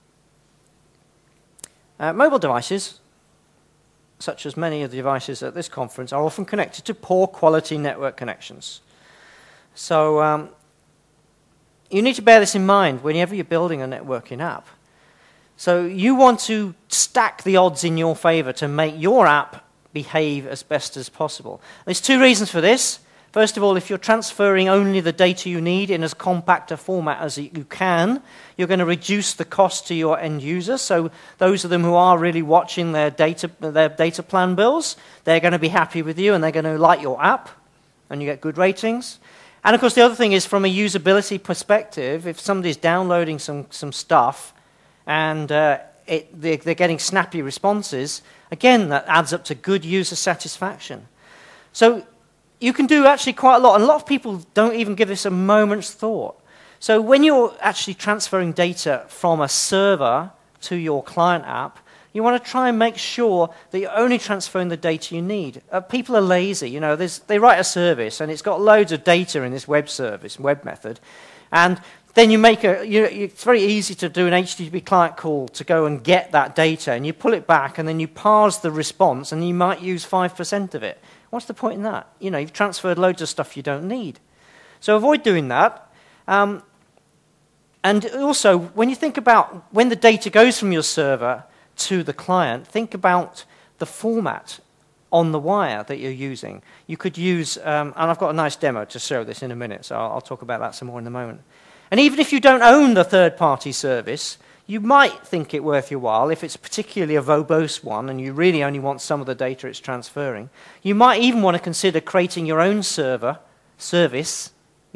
Uh, mobile devices, such as many of the devices at this conference, are often connected to poor quality network connections. So um, you need to bear this in mind whenever you're building a networking app. So you want to stack the odds in your favor to make your app behave as best as possible. There's two reasons for this. First of all, if you're transferring only the data you need in as compact a format as you can, you're going to reduce the cost to your end users. So those of them who are really watching their data, their data plan bills, they're going to be happy with you, and they're going to like your app, and you get good ratings. And of course, the other thing is, from a usability perspective, if somebody's downloading some, some stuff, and uh, it, they're, they're getting snappy responses, again, that adds up to good user satisfaction. So you can do actually quite a lot, and a lot of people don't even give this a moment's thought. So when you're actually transferring data from a server to your client app, you want to try and make sure that you're only transferring the data you need. Uh, people are lazy. You know, they write a service, and it's got loads of data in this web service, web method, and then you make a, you, it's very easy to do an H T T P client call to go and get that data, and you pull it back, and then you parse the response, and you might use five percent of it. What's the point in that? You know, you've transferred loads of stuff you don't need. So avoid doing that. Um, and also, when you think about when the data goes from your server to the client, think about the format on the wire that you're using. You could use, um, and I've got a nice demo to show this in a minute, so I'll, I'll talk about that some more in a moment. And even if you don't own the third-party service, you might think it worth your while, if it's particularly a verbose one and you really only want some of the data it's transferring. You might even want to consider creating your own server, service,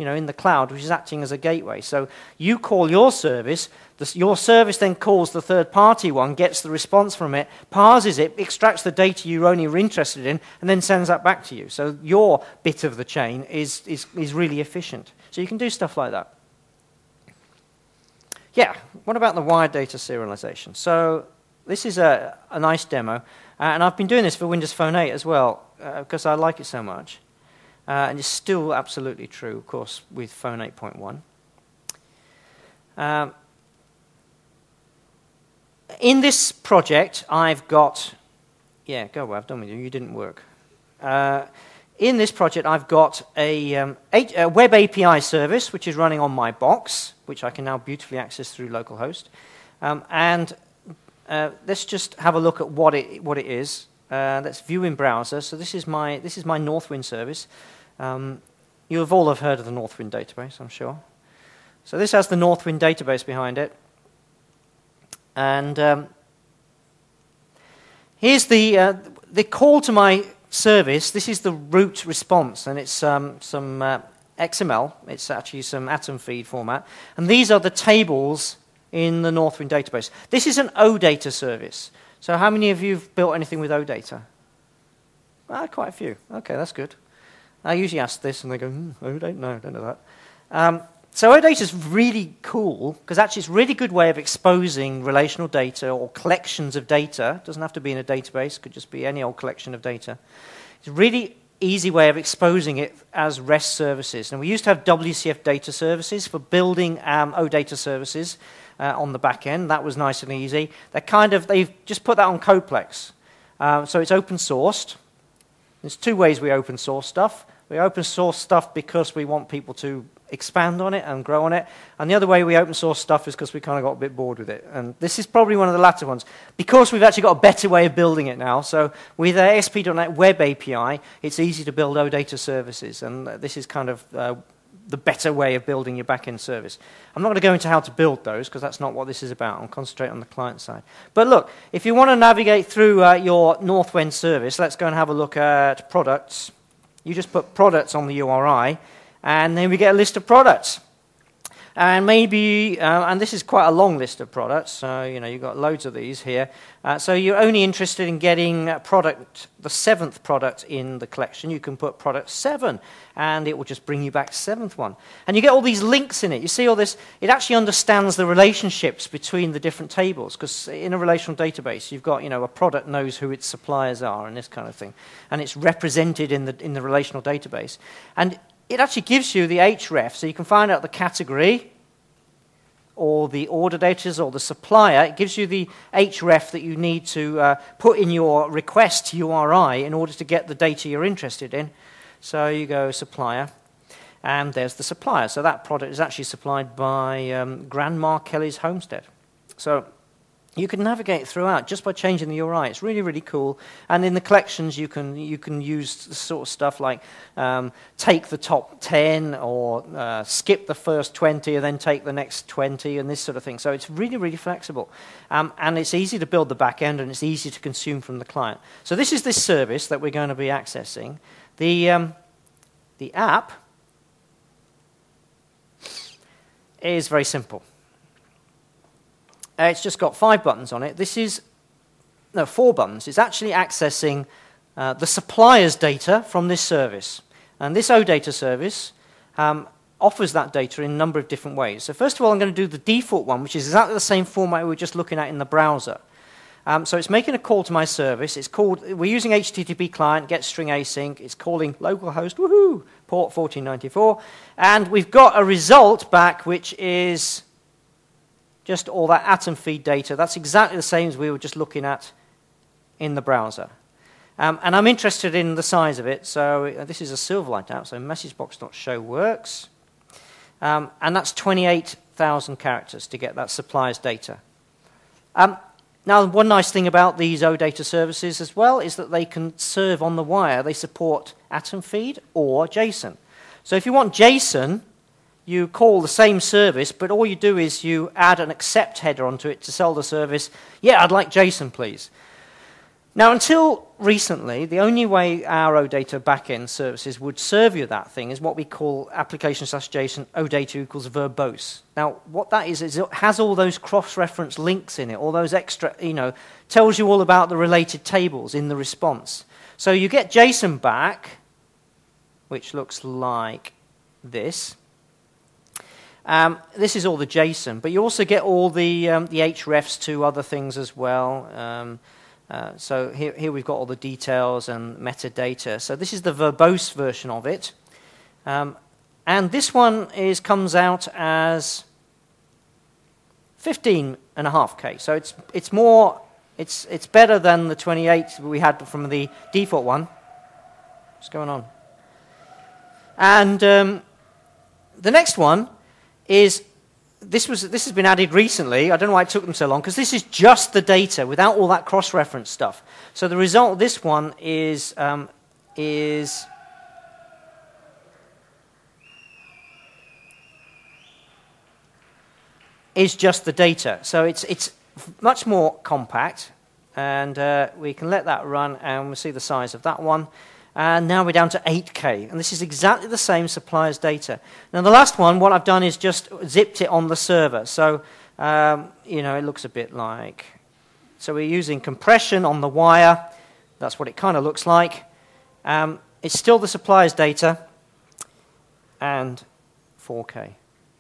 you know, in the cloud, which is acting as a gateway. So you call your service, the, your service then calls the third-party one, gets the response from it, parses it, extracts the data you only are interested in, and then sends that back to you. So your bit of the chain is, is, is really efficient. So you can do stuff like that. Yeah, what about the wired data serialization? So this is a, a nice demo, uh, and I've been doing this for Windows Phone eight as well, uh, because I like it so much. Uh, and it's still absolutely true, of course, with Phone eight point one. Um, in this project, I've got... Yeah, go away, I've done with you. You didn't work. Uh, in this project, I've got a, um, a, a web A P I service, which is running on my box, which I can now beautifully access through localhost. Um, and uh, let's just have a look at what it, what it is. Uh, let's view in browser. So this is my this is my Northwind service. Um, you have all have heard of the Northwind database, I'm sure. So this has the Northwind database behind it, and um, here's the uh, the call to my service. This is the root response, and it's um, some uh, X M L. It's actually some atom feed format, and these are the tables in the Northwind database. This is an OData service. So how many of you have built anything with OData? Ah, quite a few. Okay, that's good. I usually ask this, and they go, hmm, OData? No, I don't know that. Um, so OData is really cool, because actually it's a really good way of exposing relational data or collections of data. It doesn't have to be in a database. It could just be any old collection of data. It's a really easy way of exposing it as REST services. And we used to have W C F data services for building um, OData services. Uh, on the back end. That was nice and easy. They're kind of, they've just put that on Codeplex. Um, so it's open sourced. There's two ways we open source stuff. We open source stuff because we want people to expand on it and grow on it. And the other way we open source stuff is because we kind of got a bit bored with it. And this is probably one of the latter ones. Because we've actually got a better way of building it now. So with A S P dot net Web A P I, it's easy to build OData services. And this is kind of uh, the better way of building your back-end service. I'm not going to go into how to build those, because that's not what this is about. I'll concentrate on the client side. But look, if you want to navigate through uh, your Northwind service, let's go and have a look at products. You just put products on the U R I, and then we get a list of products. And maybe, uh, and this is quite a long list of products, so you know, you've got loads of these here. Uh, so you're only interested in getting product, the seventh product in the collection. You can put product seven, and it will just bring you back seventh one. And you get all these links in it. You see all this, it actually understands the relationships between the different tables, because in a relational database, you've got, you know, a product knows who its suppliers are and this kind of thing. And it's represented in the, in the relational database. And it actually gives you the href, so you can find out the category or the order datas or the supplier. It gives you the href that you need to uh, put in your request U R I in order to get the data you're interested in. So you go supplier, and there's the supplier. So that product is actually supplied by um, Grandma Kelly's Homestead. So you can navigate throughout just by changing the U R I. It's really, really cool. And in the collections, you can you can use sort of stuff like um, take the top ten or uh, skip the first twenty and then take the next twenty and this sort of thing. So it's really, really flexible. Um, and it's easy to build the back end, and it's easy to consume from the client. So this is this service that we're going to be accessing. The, um, the app is very simple. Uh, it's just got five buttons on it. This is, no, four buttons. It's actually accessing uh, the supplier's data from this service. And this OData service um, offers that data in a number of different ways. So first of all, I'm going to do the default one, which is exactly the same format we were just looking at in the browser. Um, so it's making a call to my service. It's called, we're using H T T P client, get string async. It's calling localhost, woohoo, port fourteen ninety-four. And we've got a result back, which is just all that atom feed data. That's exactly the same as we were just looking at in the browser. Um, and I'm interested in the size of it. So uh, this is a Silverlight app, so messagebox.show works. Um, and that's twenty-eight thousand characters to get that supplier's data. Um, now, one nice thing about these OData services as well is that they can serve on the wire. They support atom feed or JSON. So if you want JSON, you call the same service, but all you do is you add an accept header onto it to sell the service. Yeah, I'd like JSON, please. Now, until recently, the only way our OData backend services would serve you that thing is what we call application slash JSON OData equals verbose. Now, what that is, is it has all those cross-reference links in it, all those extra, you know, tells you all about the related tables in the response. So you get JSON back, which looks like this. Um, this is all the JSON, but you also get all the, um, the hrefs to other things as well. Um, Uh, so here, here we've got all the details and metadata. So this is the verbose version of it. Um, and this one is comes out as fifteen and a half K. So it's, it's more, it's, it's better than the twenty-eight we had from the default one. What's going on? And um, the next one is This, was, this has been added recently. I don't know why it took them so long, because this is just the data without all that cross-reference stuff. So the result of this one is, um, is is just the data. So it's, it's much more compact, and uh, we can let that run, and we'll see the size of that one. And now we're down to eight K, and this is exactly the same supplier's data. Now the last one, what I've done is just zipped it on the server. So, um, you know, it looks a bit like, so we're using compression on the wire. That's what it kind of looks like. Um, it's still the supplier's data, and four K.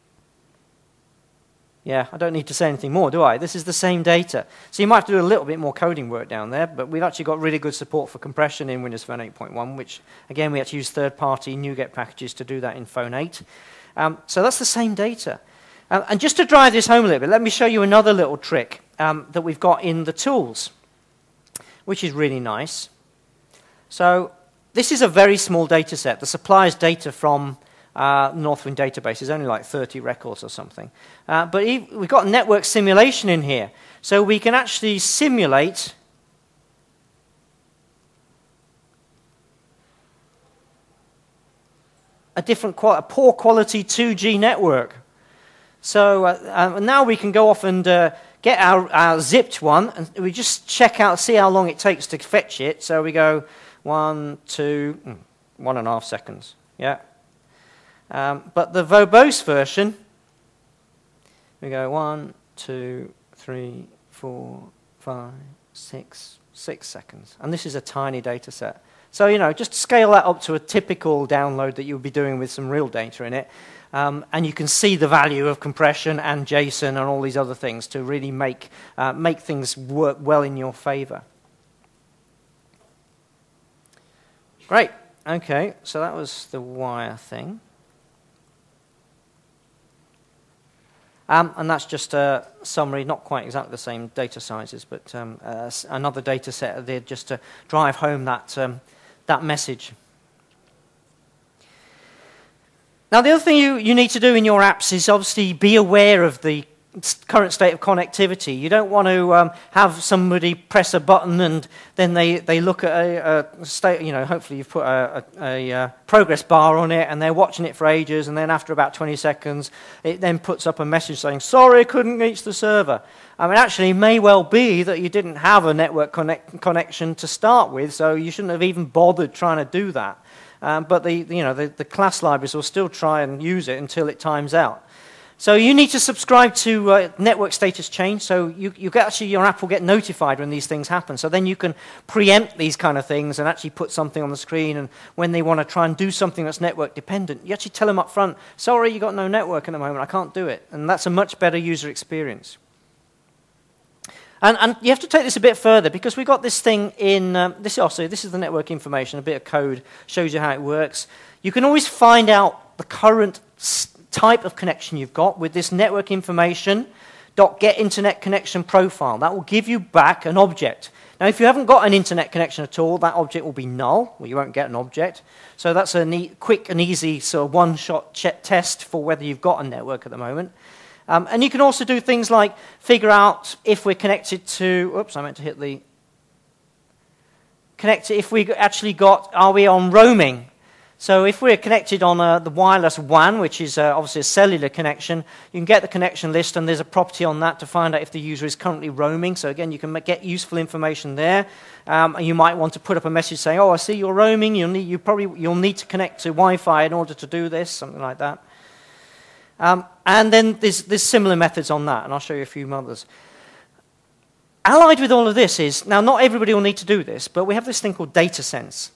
Yeah, I don't need to say anything more, do I? This is the same data. So you might have to do a little bit more coding work down there, but we've actually got really good support for compression in Windows Phone eight point one, which, again, we had to use third-party NuGet packages to do that in Phone eight. Um, so that's the same data. Um, and just to drive this home a little bit, let me show you another little trick um, that we've got in the tools, which is really nice. So this is a very small data set. The supplier's data from Uh, Northwind database is only like thirty records or something. Uh, but we've got network simulation in here. So we can actually simulate a different, qual a poor quality two G network. So uh, uh, now we can go off and uh, get our, our zipped one, and we just check out, see how long it takes to fetch it. So we go one, two, one and a half seconds. Yeah. Um, but the verbose version, we go one, two, three, four, five, six, six seconds. And this is a tiny data set. So, you know, just scale that up to a typical download that you would be doing with some real data in it. Um, and you can see the value of compression and JSON and all these other things to really make, uh, make things work well in your favor. Great. Okay, so that was the wire thing. Um, and that's just a summary, not quite exactly the same data sizes, but um, uh, another data set there just to drive home that, um, that message. Now, the other thing you, you need to do in your apps is obviously be aware of the current state of connectivity. You don't want to um, have somebody press a button and then they, they look at a, a state, you know, hopefully you've put a, a, a progress bar on it and they're watching it for ages, and then after about twenty seconds it then puts up a message saying, sorry, couldn't reach the server. I mean, actually, it may well be that you didn't have a network connect connection to start with, so you shouldn't have even bothered trying to do that. Um, but the, you know, the, the class libraries will still try and use it until it times out. So you need to subscribe to uh, network status change, so you, you get actually your app will get notified when these things happen. So then you can preempt these kind of things and actually put something on the screen, and when they want to try and do something that's network dependent, you actually tell them up front, sorry, you got no network at the moment, I can't do it. And that's a much better user experience. And, and you have to take this a bit further, because we got this thing in, um, this also, this is the network information, a bit of code, shows you how it works. You can always find out the current type of connection you've got with this network information dot get internet connection profile. That will give you back an object. Now, if you haven't got an internet connection at all, that object will be null, or you won't get an object. So that's a neat, quick and easy sort of one-shot test for whether you've got a network at the moment. Um, and you can also do things like figure out if we're connected to, oops, I meant to hit the, connect if we actually got, are we on roaming? So if we're connected on uh, the wireless W A N, which is uh, obviously a cellular connection, you can get the connection list, and there's a property on that to find out if the user is currently roaming. So again, you can get useful information there. Um, and you might want to put up a message saying, oh, I see you're roaming. You'll need, you probably, you'll need to connect to Wi-Fi in order to do this, something like that. Um, and then there's, there's similar methods on that, and I'll show you a few others. Allied with all of this is, now not everybody will need to do this, but we have this thing called DataSense.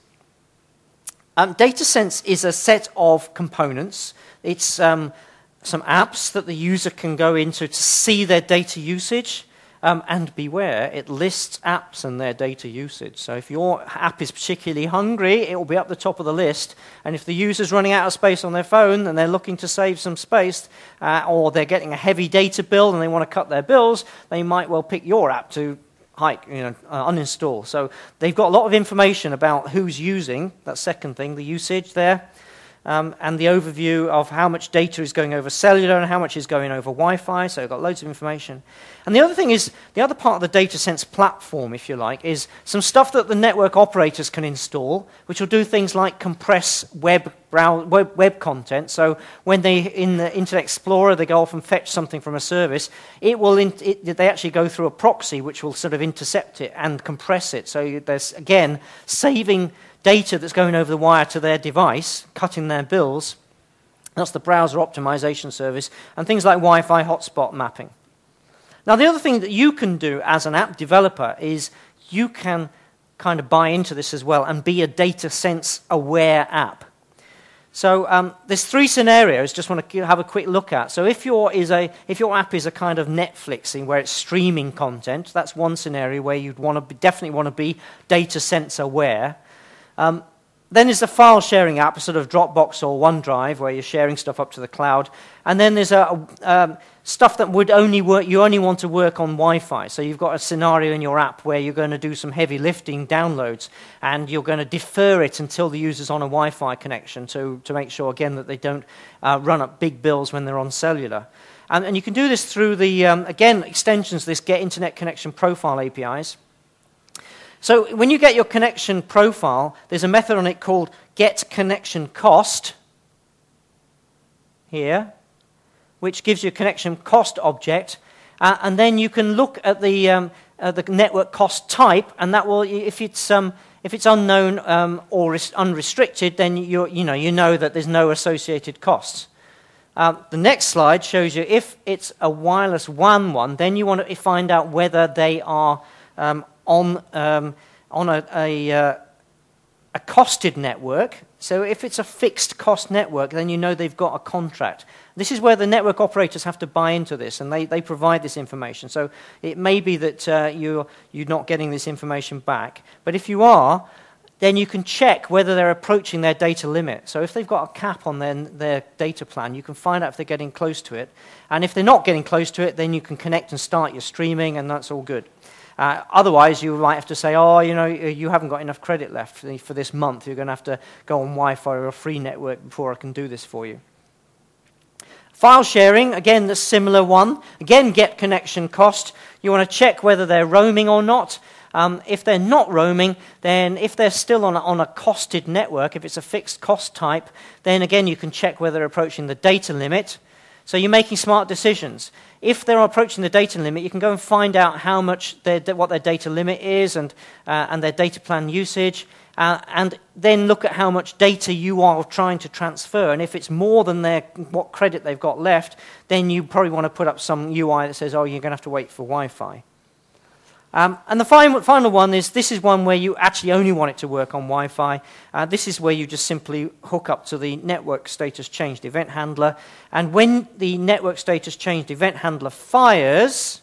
Um, DataSense is a set of components. It's um, some apps that the user can go into to see their data usage. Um, and beware, it lists apps and their data usage. So if your app is particularly hungry, it will be up the top of the list. And if the user's running out of space on their phone and they're looking to save some space, uh, or they're getting a heavy data bill and they want to cut their bills, they might well pick your app to hike, you know, uh, uninstall. So they've got a lot of information about who's using, that second thing, the usage there, um, and the overview of how much data is going over cellular and how much is going over Wi-Fi, so they've got loads of information. And the other thing is, the other part of the DataSense platform, if you like, is some stuff that the network operators can install, which will do things like compress web, browse, web, web content. So when they, in the Internet Explorer, they go off and fetch something from a service, it will, in, it, they actually go through a proxy which will sort of intercept it and compress it. So there's, again, saving data that's going over the wire to their device, cutting their bills. That's the browser optimization service, and things like Wi-Fi hotspot mapping. Now, the other thing that you can do as an app developer is you can kind of buy into this as well and be a DataSense aware app. So um, there's three scenarios just want to have a quick look at. So if your, is a, if your app is a kind of Netflixing where it's streaming content, that's one scenario where you'd want to be, definitely want to be DataSense aware. Um, Then there's a file sharing app, a sort of Dropbox or OneDrive, where you're sharing stuff up to the cloud. And then there's a, um, stuff that would only work, you only want to work on Wi-Fi. So you've got a scenario in your app where you're going to do some heavy lifting downloads, and you're going to defer it until the user's on a Wi-Fi connection to, to make sure, again, that they don't uh, run up big bills when they're on cellular. And, and you can do this through the, um, again, extensions, this Get Internet Connection Profile A P Is. So when you get your connection profile, there's a method on it called getConnectionCost here, which gives you a connection cost object, uh, and then you can look at the um, uh, the network cost type, and that will, if it's um, if it's unknown um, or unrestricted, then you you know you know that there's no associated costs. Um, the next slide shows you if it's a wireless W A N one, then you want to find out whether they are um, on um, on a, a, uh, a costed network. So if it's a fixed cost network, then you know they've got a contract. This is where the network operators have to buy into this, and they, they provide this information. So it may be that uh, you're, you're not getting this information back. But if you are, then you can check whether they're approaching their data limit. So if they've got a cap on their, their data plan, you can find out if they're getting close to it. And if they're not getting close to it, then you can connect and start your streaming, and that's all good. Uh, otherwise, you might have to say, oh, you know, you haven't got enough credit left for, the, for this month. You're going to have to go on Wi-Fi or a free network before I can do this for you. File sharing, again, the similar one. Again, get connection cost. You want to check whether they're roaming or not. Um, if they're not roaming, then if they're still on a, on a costed network, if it's a fixed cost type, then again, you can check whether they're approaching the data limit. So you're making smart decisions. If they're approaching the data limit, you can go and find out how much their, what their data limit is and, uh, and their data plan usage, uh, and then look at how much data you are trying to transfer. And if it's more than their, what credit they've got left, then you probably want to put up some U I that says, oh, you're going to have to wait for Wi-Fi. Um, and the final, final one is, this is one where you actually only want it to work on Wi-Fi. Uh, this is where you just simply hook up to the network status changed event handler. And when the network status changed event handler fires,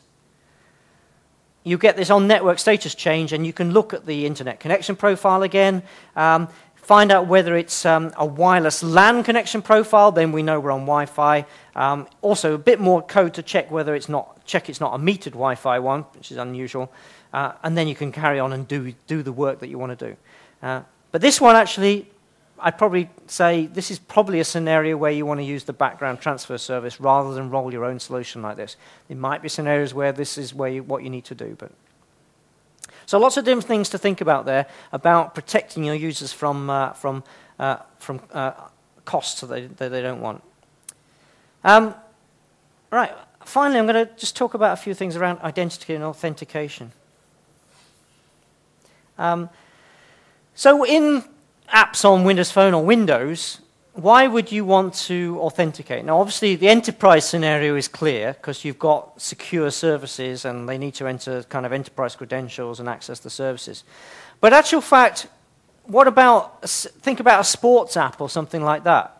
you get this on network status change, and you can look at the internet connection profile again, um, find out whether it's um, a wireless LAN connection profile, then we know we're on Wi-Fi. Um, also, a bit more code to check whether it's not, check it's not a metered Wi-Fi one, which is unusual. Uh, and then you can carry on and do, do the work that you want to do. Uh, but this one actually, I'd probably say this is probably a scenario where you want to use the background transfer service rather than roll your own solution like this. There might be scenarios where this is where you, what you need to do, but so lots of different things to think about there about protecting your users from, uh, from uh, from uh, costs that they, that they don't want. Um, right, finally I'm going to just talk about a few things around identity and authentication. Um, so in apps on Windows Phone or Windows, why would you want to authenticate? Now, obviously, the enterprise scenario is clear because you've got secure services and they need to enter kind of enterprise credentials and access the services. But actual fact, what about, think about a sports app or something like that.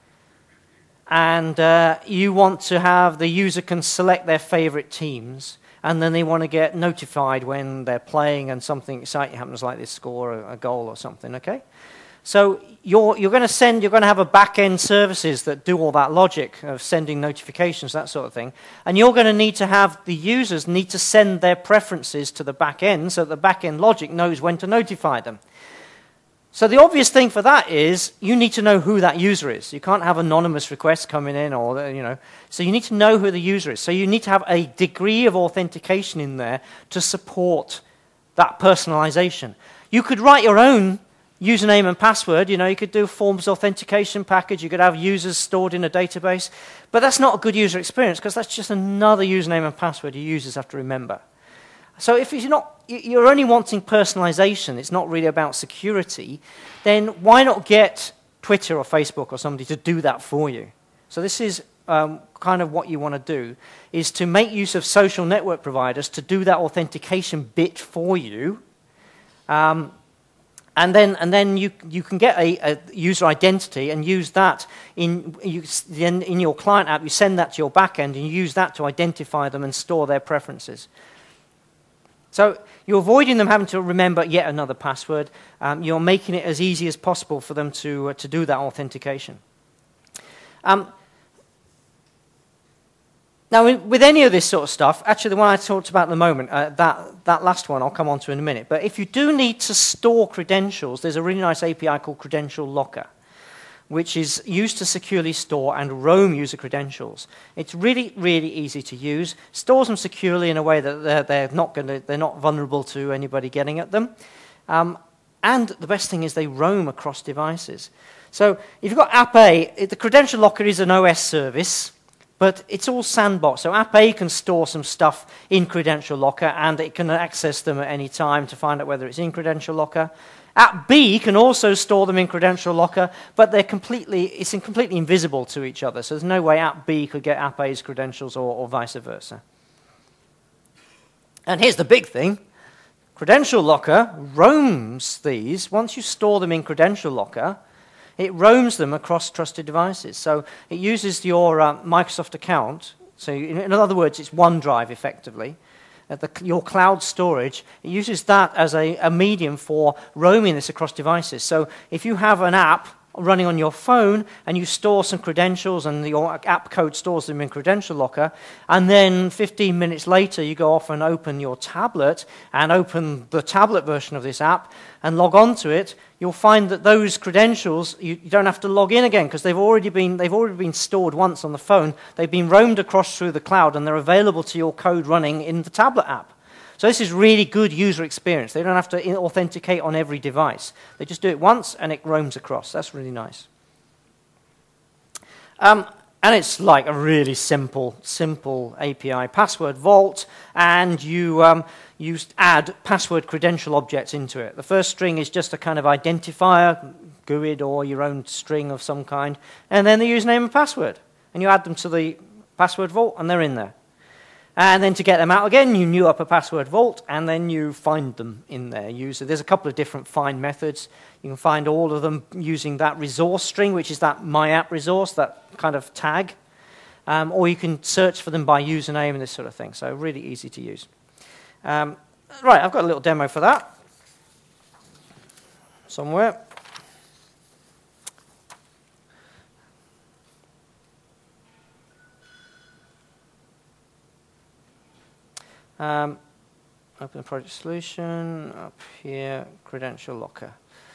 And uh, you want to have the user can select their favorite teams, and then they want to get notified when they're playing and something exciting happens, like they score a, a goal or something, okay? So you're, you're going to send, you're going to have a back-end services that do all that logic of sending notifications, that sort of thing. And you're going to need to have the users need to send their preferences to the back-end so that the back-end logic knows when to notify them. So the obvious thing for that is you need to know who that user is. You can't have anonymous requests coming in, or you know. So you need to know who the user is. So you need to have a degree of authentication in there to support that personalization. You could write your own username and password. You know, you could do a forms authentication package. You could have users stored in a database, but that's not a good user experience because that's just another username and password your users have to remember. So if you're not, you're only wanting personalization, it's not really about security, then why not get Twitter or Facebook or somebody to do that for you? So this is um, kind of what you want to do, is to make use of social network providers to do that authentication bit for you. Um, and then, and then you, you can get a, a user identity and use that in, you, in, in your client app. You send that to your backend and you use that to identify them and store their preferences. So you're avoiding them having to remember yet another password. Um, you're making it as easy as possible for them to, uh, to do that authentication. Um, now, with any of this sort of stuff, actually the one I talked about at the moment, uh, that, that last one I'll come on to in a minute, but if you do need to store credentials, there's a really nice A P I called Credential Locker, which is used to securely store and roam user credentials. It's really, really easy to use. Stores them securely in a way that they're, they're not going to, they're not vulnerable to anybody getting at them. Um, and the best thing is they roam across devices. So if you've got App A, it, the Credential Locker is an O S service, but it's all sandbox. So App A can store some stuff in Credential Locker, and it can access them at any time to find out whether it's in Credential Locker. App B can also store them in Credential Locker, but they're completely, it's completely invisible to each other. So there's no way App B could get App A's credentials or, or vice versa. And here's the big thing. Credential Locker roams these. Once you store them in Credential Locker, it roams them across trusted devices. So it uses your uh, Microsoft account. So in, in other words, it's OneDrive effectively. At the, your cloud storage, it uses that as a, a medium for roaming this across devices. So if you have an app running on your phone and you store some credentials and your app code stores them in Credential Locker, and then fifteen minutes later you go off and open your tablet and open the tablet version of this app and log on to it, you'll find that those credentials, you, you don't have to log in again because they've already been they've already been stored once on the phone. They've been roamed across through the cloud and they're available to your code running in the tablet app. So this is really good user experience. They don't have to authenticate on every device. They just do it once and it roams across. That's really nice. Um, and it's like a really simple, simple A P I password vault, and you, um, you add password credential objects into it. The first string is just a kind of identifier, G U I D or your own string of some kind, and then the username and password. And you add them to the password vault, and they're in there. And then to get them out again, you new up a password vault, and then you find them in there. User. There's a couple of different find methods. You can find all of them using that resource string, which is that my app resource, that kind of tag. Um, or you can search for them by username and this sort of thing. So really easy to use. Um, right, I've got a little demo for that somewhere. Um, open the project solution, up here, Credential Locker.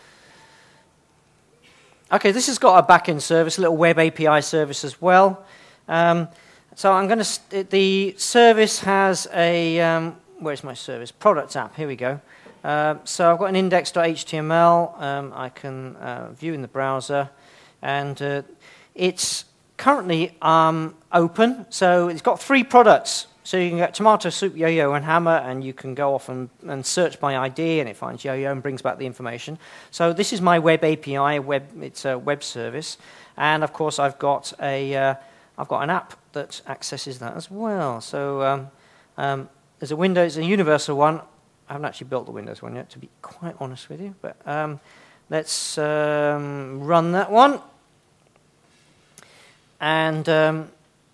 Okay, this has got a back-end service, a little web A P I service as well. Um, so I'm going to, the service has a, um, where's my service? Product app, here we go. Uh, so I've got an index dot H T M L um, I can uh, view in the browser, and uh, it's currently um, open. So it's got three products. So you can get Tomato Soup, Yo-Yo, and Hammer, and you can go off and, and search by I D, and it finds Yo-Yo and brings back the information. So this is my web A P I. Web, it's a web service, and of course I've got a uh, I've got an app that accesses that as well. So um, um, there's a Windows, a universal one. I haven't actually built the Windows one yet, to be quite honest with you. But um, let's um, run that one, and. Um,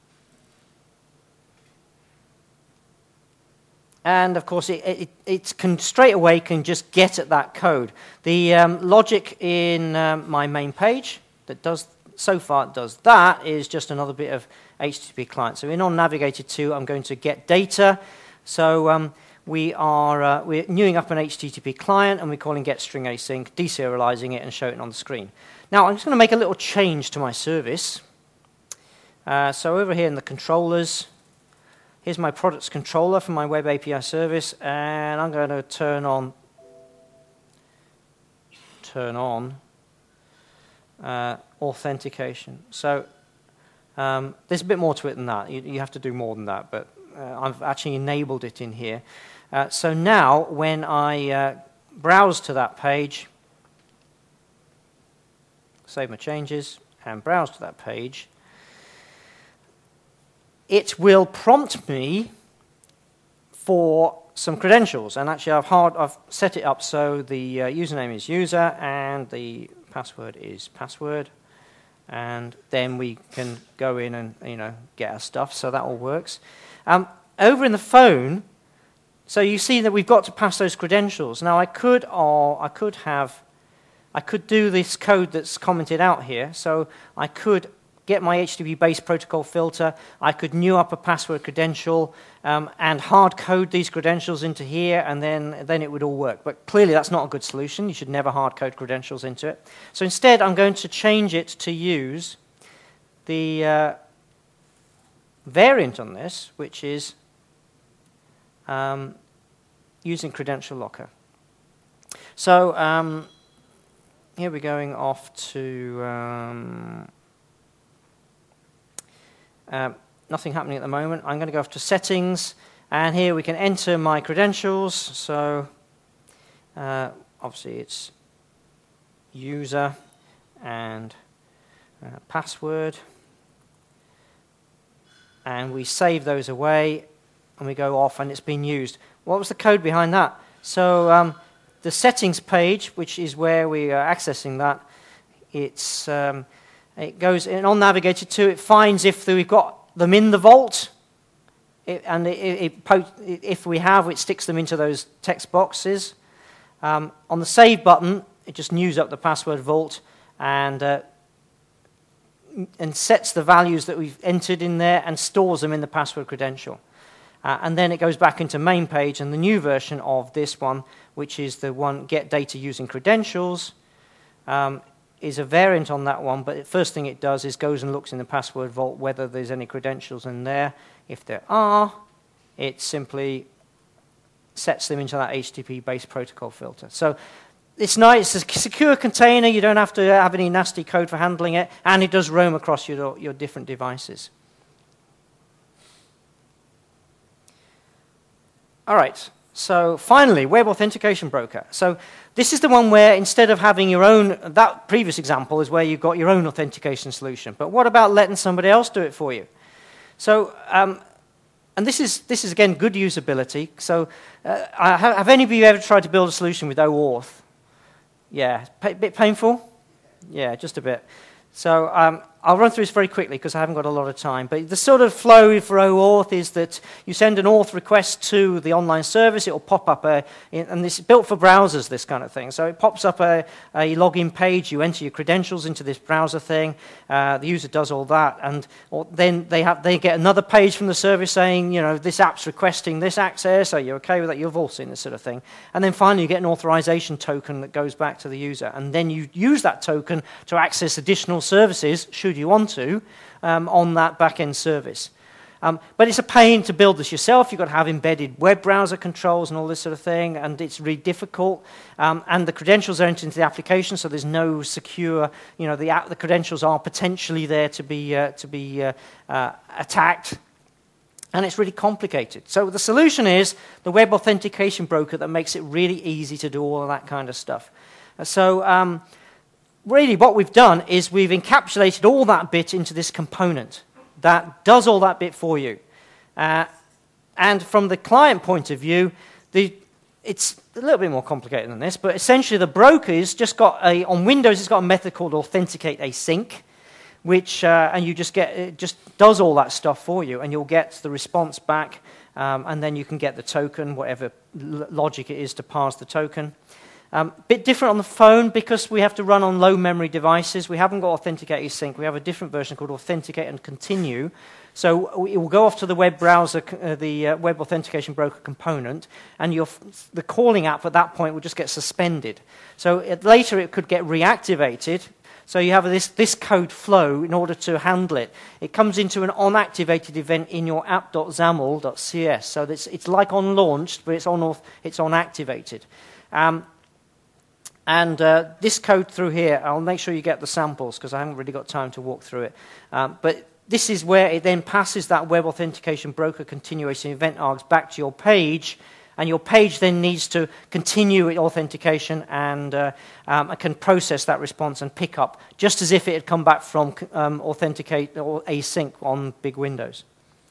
And of course, it, it, it can straight away can just get at that code. The um, logic in um, my main page that does so far does that is just another bit of H T T P client. So in on Navigator two, I'm going to get data. So um, we are uh, we're newing up an H T T P client, and we're calling get string async, deserializing it, and show it on the screen. Now I'm just going to make a little change to my service. Uh, so over here in the controllers. Here's my products controller for my web A P I service, and I'm going to turn on turn on uh, authentication. So um, there's a bit more to it than that. You, you have to do more than that, but uh, I've actually enabled it in here. Uh, so now, when I uh, browse to that page, save my changes, and browse to that page, it will prompt me for some credentials. And actually, I've, hard, I've set it up so the uh, username is user and the password is password. And then we can go in and you know get our stuff. So that all works. Um, over in the phone, so you see that we've got to pass those credentials. Now I could, or I could have, I could do this code that's commented out here. So I could get my H T T P base protocol filter, I could new up a password credential um, and hard code these credentials into here, and then, then it would all work. But clearly that's not a good solution. You should never hard code credentials into it. So instead I'm going to change it to use the uh, variant on this, which is um, using credential locker. So um, here we're going off to um, Um, nothing happening at the moment. I'm going to go off to settings, and here we can enter my credentials. So uh, obviously it's user and uh, password, and we save those away, and we go off, and it's been used. What was the code behind that? So um, the settings page, which is where we are accessing that, it's um, it goes in on Navigator two. It finds if we've got them in the vault, it, and it, it, it, if we have, it sticks them into those text boxes. Um, on the save button, it just news up the password vault and uh, and sets the values that we've entered in there and stores them in the password credential. Uh, and then it goes back into main page, and the new version of this one, which is the one get data using credentials, um, is a variant on that one, but the first thing it does is goes and looks in the password vault whether there's any credentials in there. If there are, it simply sets them into that H T T P base protocol filter. So it's nice, it's a secure container, you don't have to have any nasty code for handling it, and it does roam across your, your different devices. All right. So finally, Web Authentication Broker. So this is the one where instead of having your own, that previous example is where you've got your own authentication solution. But what about letting somebody else do it for you? So, um, and this is, this is again, good usability. So uh, have any of you ever tried to build a solution with OAuth? Yeah, a bit painful? Yeah, just a bit. So um, I'll run through this very quickly because I haven't got a lot of time. But the sort of flow for OAuth is that you send an auth request to the online service. It will pop up a, and this is built for browsers, this kind of thing. So it pops up a, a login page. You enter your credentials into this browser thing. Uh, the user does all that, and or then they have they get another page from the service saying, you know, this app's requesting this access. Are you okay with that? You've all seen this sort of thing. And then finally, you get an authorization token that goes back to the user, and then you use that token to access additional services, should you want to, um, on that back-end service. Um, but it's a pain to build this yourself. You've got to have embedded web browser controls and all this sort of thing, and it's really difficult. Um, and the credentials are entered into the application, so there's no secure, you know, the, app, the credentials are potentially there to be, uh, to be uh, uh, attacked. And it's really complicated. So the solution is the web authentication broker that makes it really easy to do all of that kind of stuff. Uh, so um, really what we've done is we've encapsulated all that bit into this component that does all that bit for you. Uh, and from the client point of view, the, it's a little bit more complicated than this, but essentially the broker has just got a, on Windows, it's got a method called authenticate async, which, uh, and you just get, it just does all that stuff for you, and you'll get the response back, um, and then you can get the token, whatever logic it is to pass the token. A um, bit different on the phone because we have to run on low memory devices. We haven't got Authenticate Async. We have a different version called Authenticate and Continue. So it will go off to the web browser, uh, the uh, web authentication broker component, and your, the calling app at that point will just get suspended. So it, later it could get reactivated. So you have this, this code flow in order to handle it. It comes into an on-activated event in your app dot xaml dot c s. So it's, it's like on-launched, but it's on, it's on-activated. Um, And uh, this code through here, I'll make sure you get the samples because I haven't really got time to walk through it. Um, but this is where it then passes that web authentication broker continuation event args back to your page, and your page then needs to continue authentication and uh, um, can process that response and pick up, just as if it had come back from um, authenticate or async on big Windows.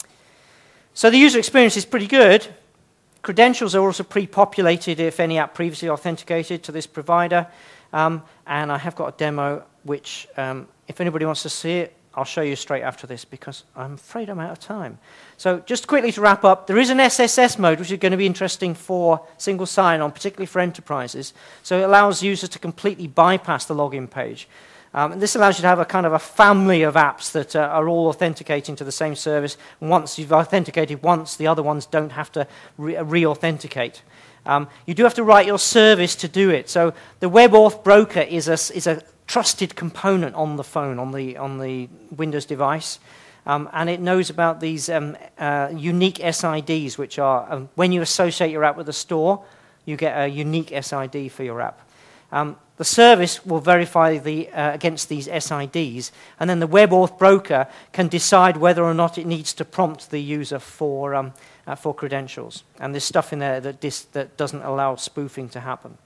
So the user experience is pretty good. Credentials are also pre-populated if any app previously authenticated to this provider. Um, and I have got a demo which, um, if anybody wants to see it, I'll show you straight after this because I'm afraid I'm out of time. So just quickly to wrap up, there is an S S S mode which is going to be interesting for single sign-on, particularly for enterprises. So it allows users to completely bypass the login page. Um, and this allows you to have a kind of a family of apps that uh, are all authenticating to the same service. Once you've authenticated once, the other ones don't have to re-authenticate. Um, you do have to write your service to do it. So the WebAuth broker is a, is a trusted component on the phone, on the, on the Windows device. Um, and it knows about these um, uh, unique S I Ds, which are, um, when you associate your app with a store, you get a unique S I D for your app. Um, the service will verify the, uh, against these S I Ds, and then the WebAuth broker can decide whether or not it needs to prompt the user for, um, uh, for credentials. And there's stuff in there that, dis that doesn't allow spoofing to happen.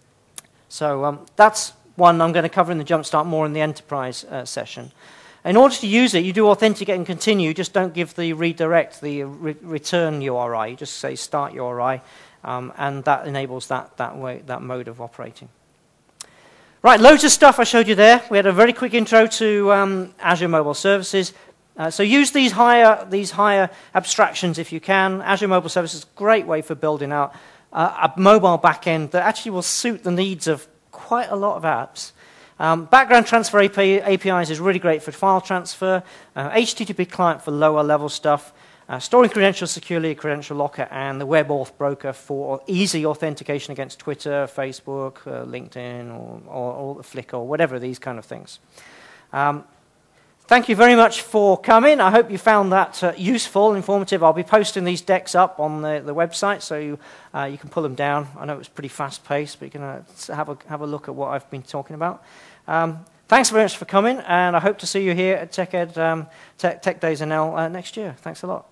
So um, that's one I'm going to cover in the Jumpstart, more in the enterprise uh, session. In order to use it, you do authenticate and continue, just don't give the redirect, the re return U R I. You just say start U R I, um, and that enables that, that, way, that mode of operating. Right, loads of stuff I showed you there. We had a very quick intro to um, Azure Mobile Services. Uh, so use these higher, these higher abstractions if you can. Azure Mobile Services is a great way for building out uh, a mobile backend that actually will suit the needs of quite a lot of apps. Um, background transfer A P Is is really great for file transfer. Uh, H T T P client for lower level stuff. Uh, storing credentials securely, a credential locker, and the WebAuth broker for easy authentication against Twitter, Facebook, uh, LinkedIn, or, or, or Flickr, or whatever, these kind of things. Um, thank you very much for coming. I hope you found that uh, useful, informative. I'll be posting these decks up on the, the website, so you, uh, you can pull them down. I know it's pretty fast-paced, but you can uh, have, a, have a look at what I've been talking about. Um, thanks very much for coming, and I hope to see you here at TechEd um, Tech, Tech Days N L uh, next year. Thanks a lot.